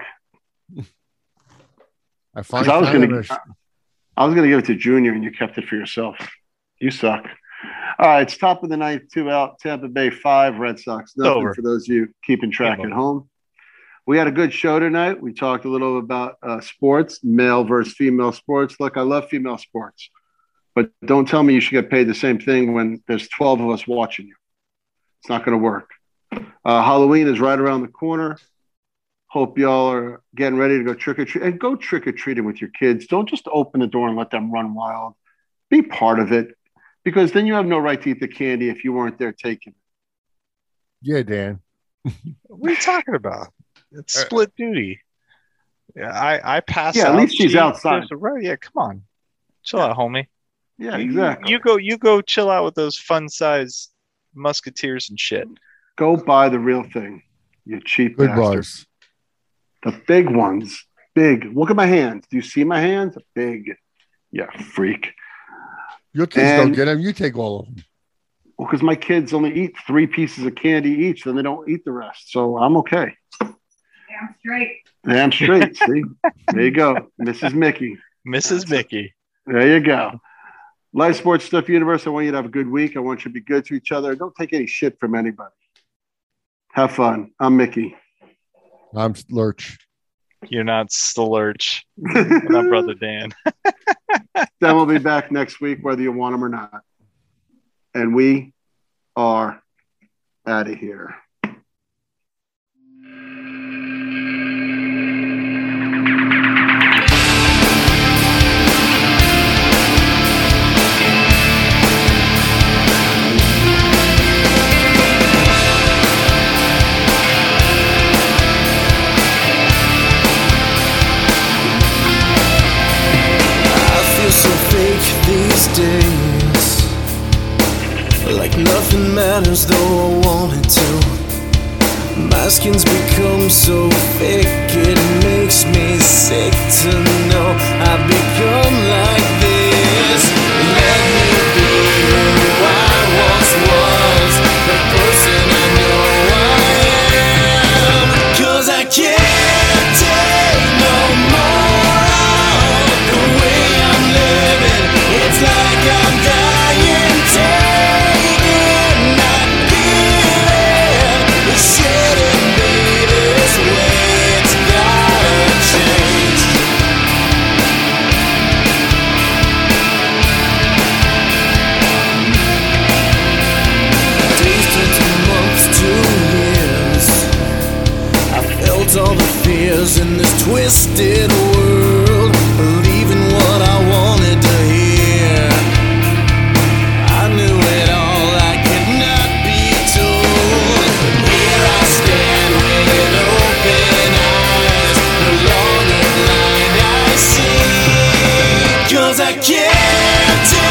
I
'Cause
finally
I was
found
gonna,
it.
I was gonna give it to Junior, and you kept it for yourself. You suck. All right, it's top of the ninth, two out. Tampa Bay five, Red Sox nothing.
Over.
For those of you keeping track
Game
at
over.
home, we had a good show tonight. We talked a little about uh, sports, male versus female sports. Look, I love female sports, but don't tell me you should get paid the same thing when there's twelve of us watching you. It's not going to work. Uh, Halloween is right around the corner. Hope y'all are getting ready to go trick or treat and go trick or treating with your kids. Don't just open the door and let them run wild. Be part of it, because then you have no right to eat the candy if you weren't there taking it.
Yeah, Dan.
What are you talking about? It's
Uh,
split duty. Yeah, I I pass.
Yeah, at
out,
least she's
she
outside.
goes to row. Yeah, come on, chill out, homie.
Yeah,
You-
exactly.
You go, you go, chill out with those fun size musketeers and shit.
Go buy the real thing, you cheap
Good
bastard.
bars.
The big ones, big. Look at my hands. Do you see my hands? Big. Yeah, freak.
Your kids
And-
don't get them. You take all of them.
Well, because my kids only eat three pieces of candy each, then they don't eat the rest. So I'm okay.
Damn straight.
Damn straight. See, there you go, Missus Mickey.
Missus Mickey.
There you go. Live Sports Stuff Universe. I want you to have a good week. I want you to be good to each other. Don't take any shit from anybody. Have fun. I'm Mickey.
I'm Lurch.
You're not Stlurch. Not brother Dan.
Then we'll be back next week, whether you want them or not. And we are out of here.
I feel so fake these days, like nothing matters though I wanted to. My skin's become so thick, it makes me sick to know I've become like this. Let me be who I once was, the person I know I am. 'Cause I can't take no more the way I'm living. It's like I'm dying, taking, not giving. It shouldn't be this way. It's gotta change. Days turn to months, two years. I felt all the fears in this twisted world, believing what I wanted to hear. I knew it all, I could not be told. Here I stand with open eyes, no longer blind I see. 'Cause I can't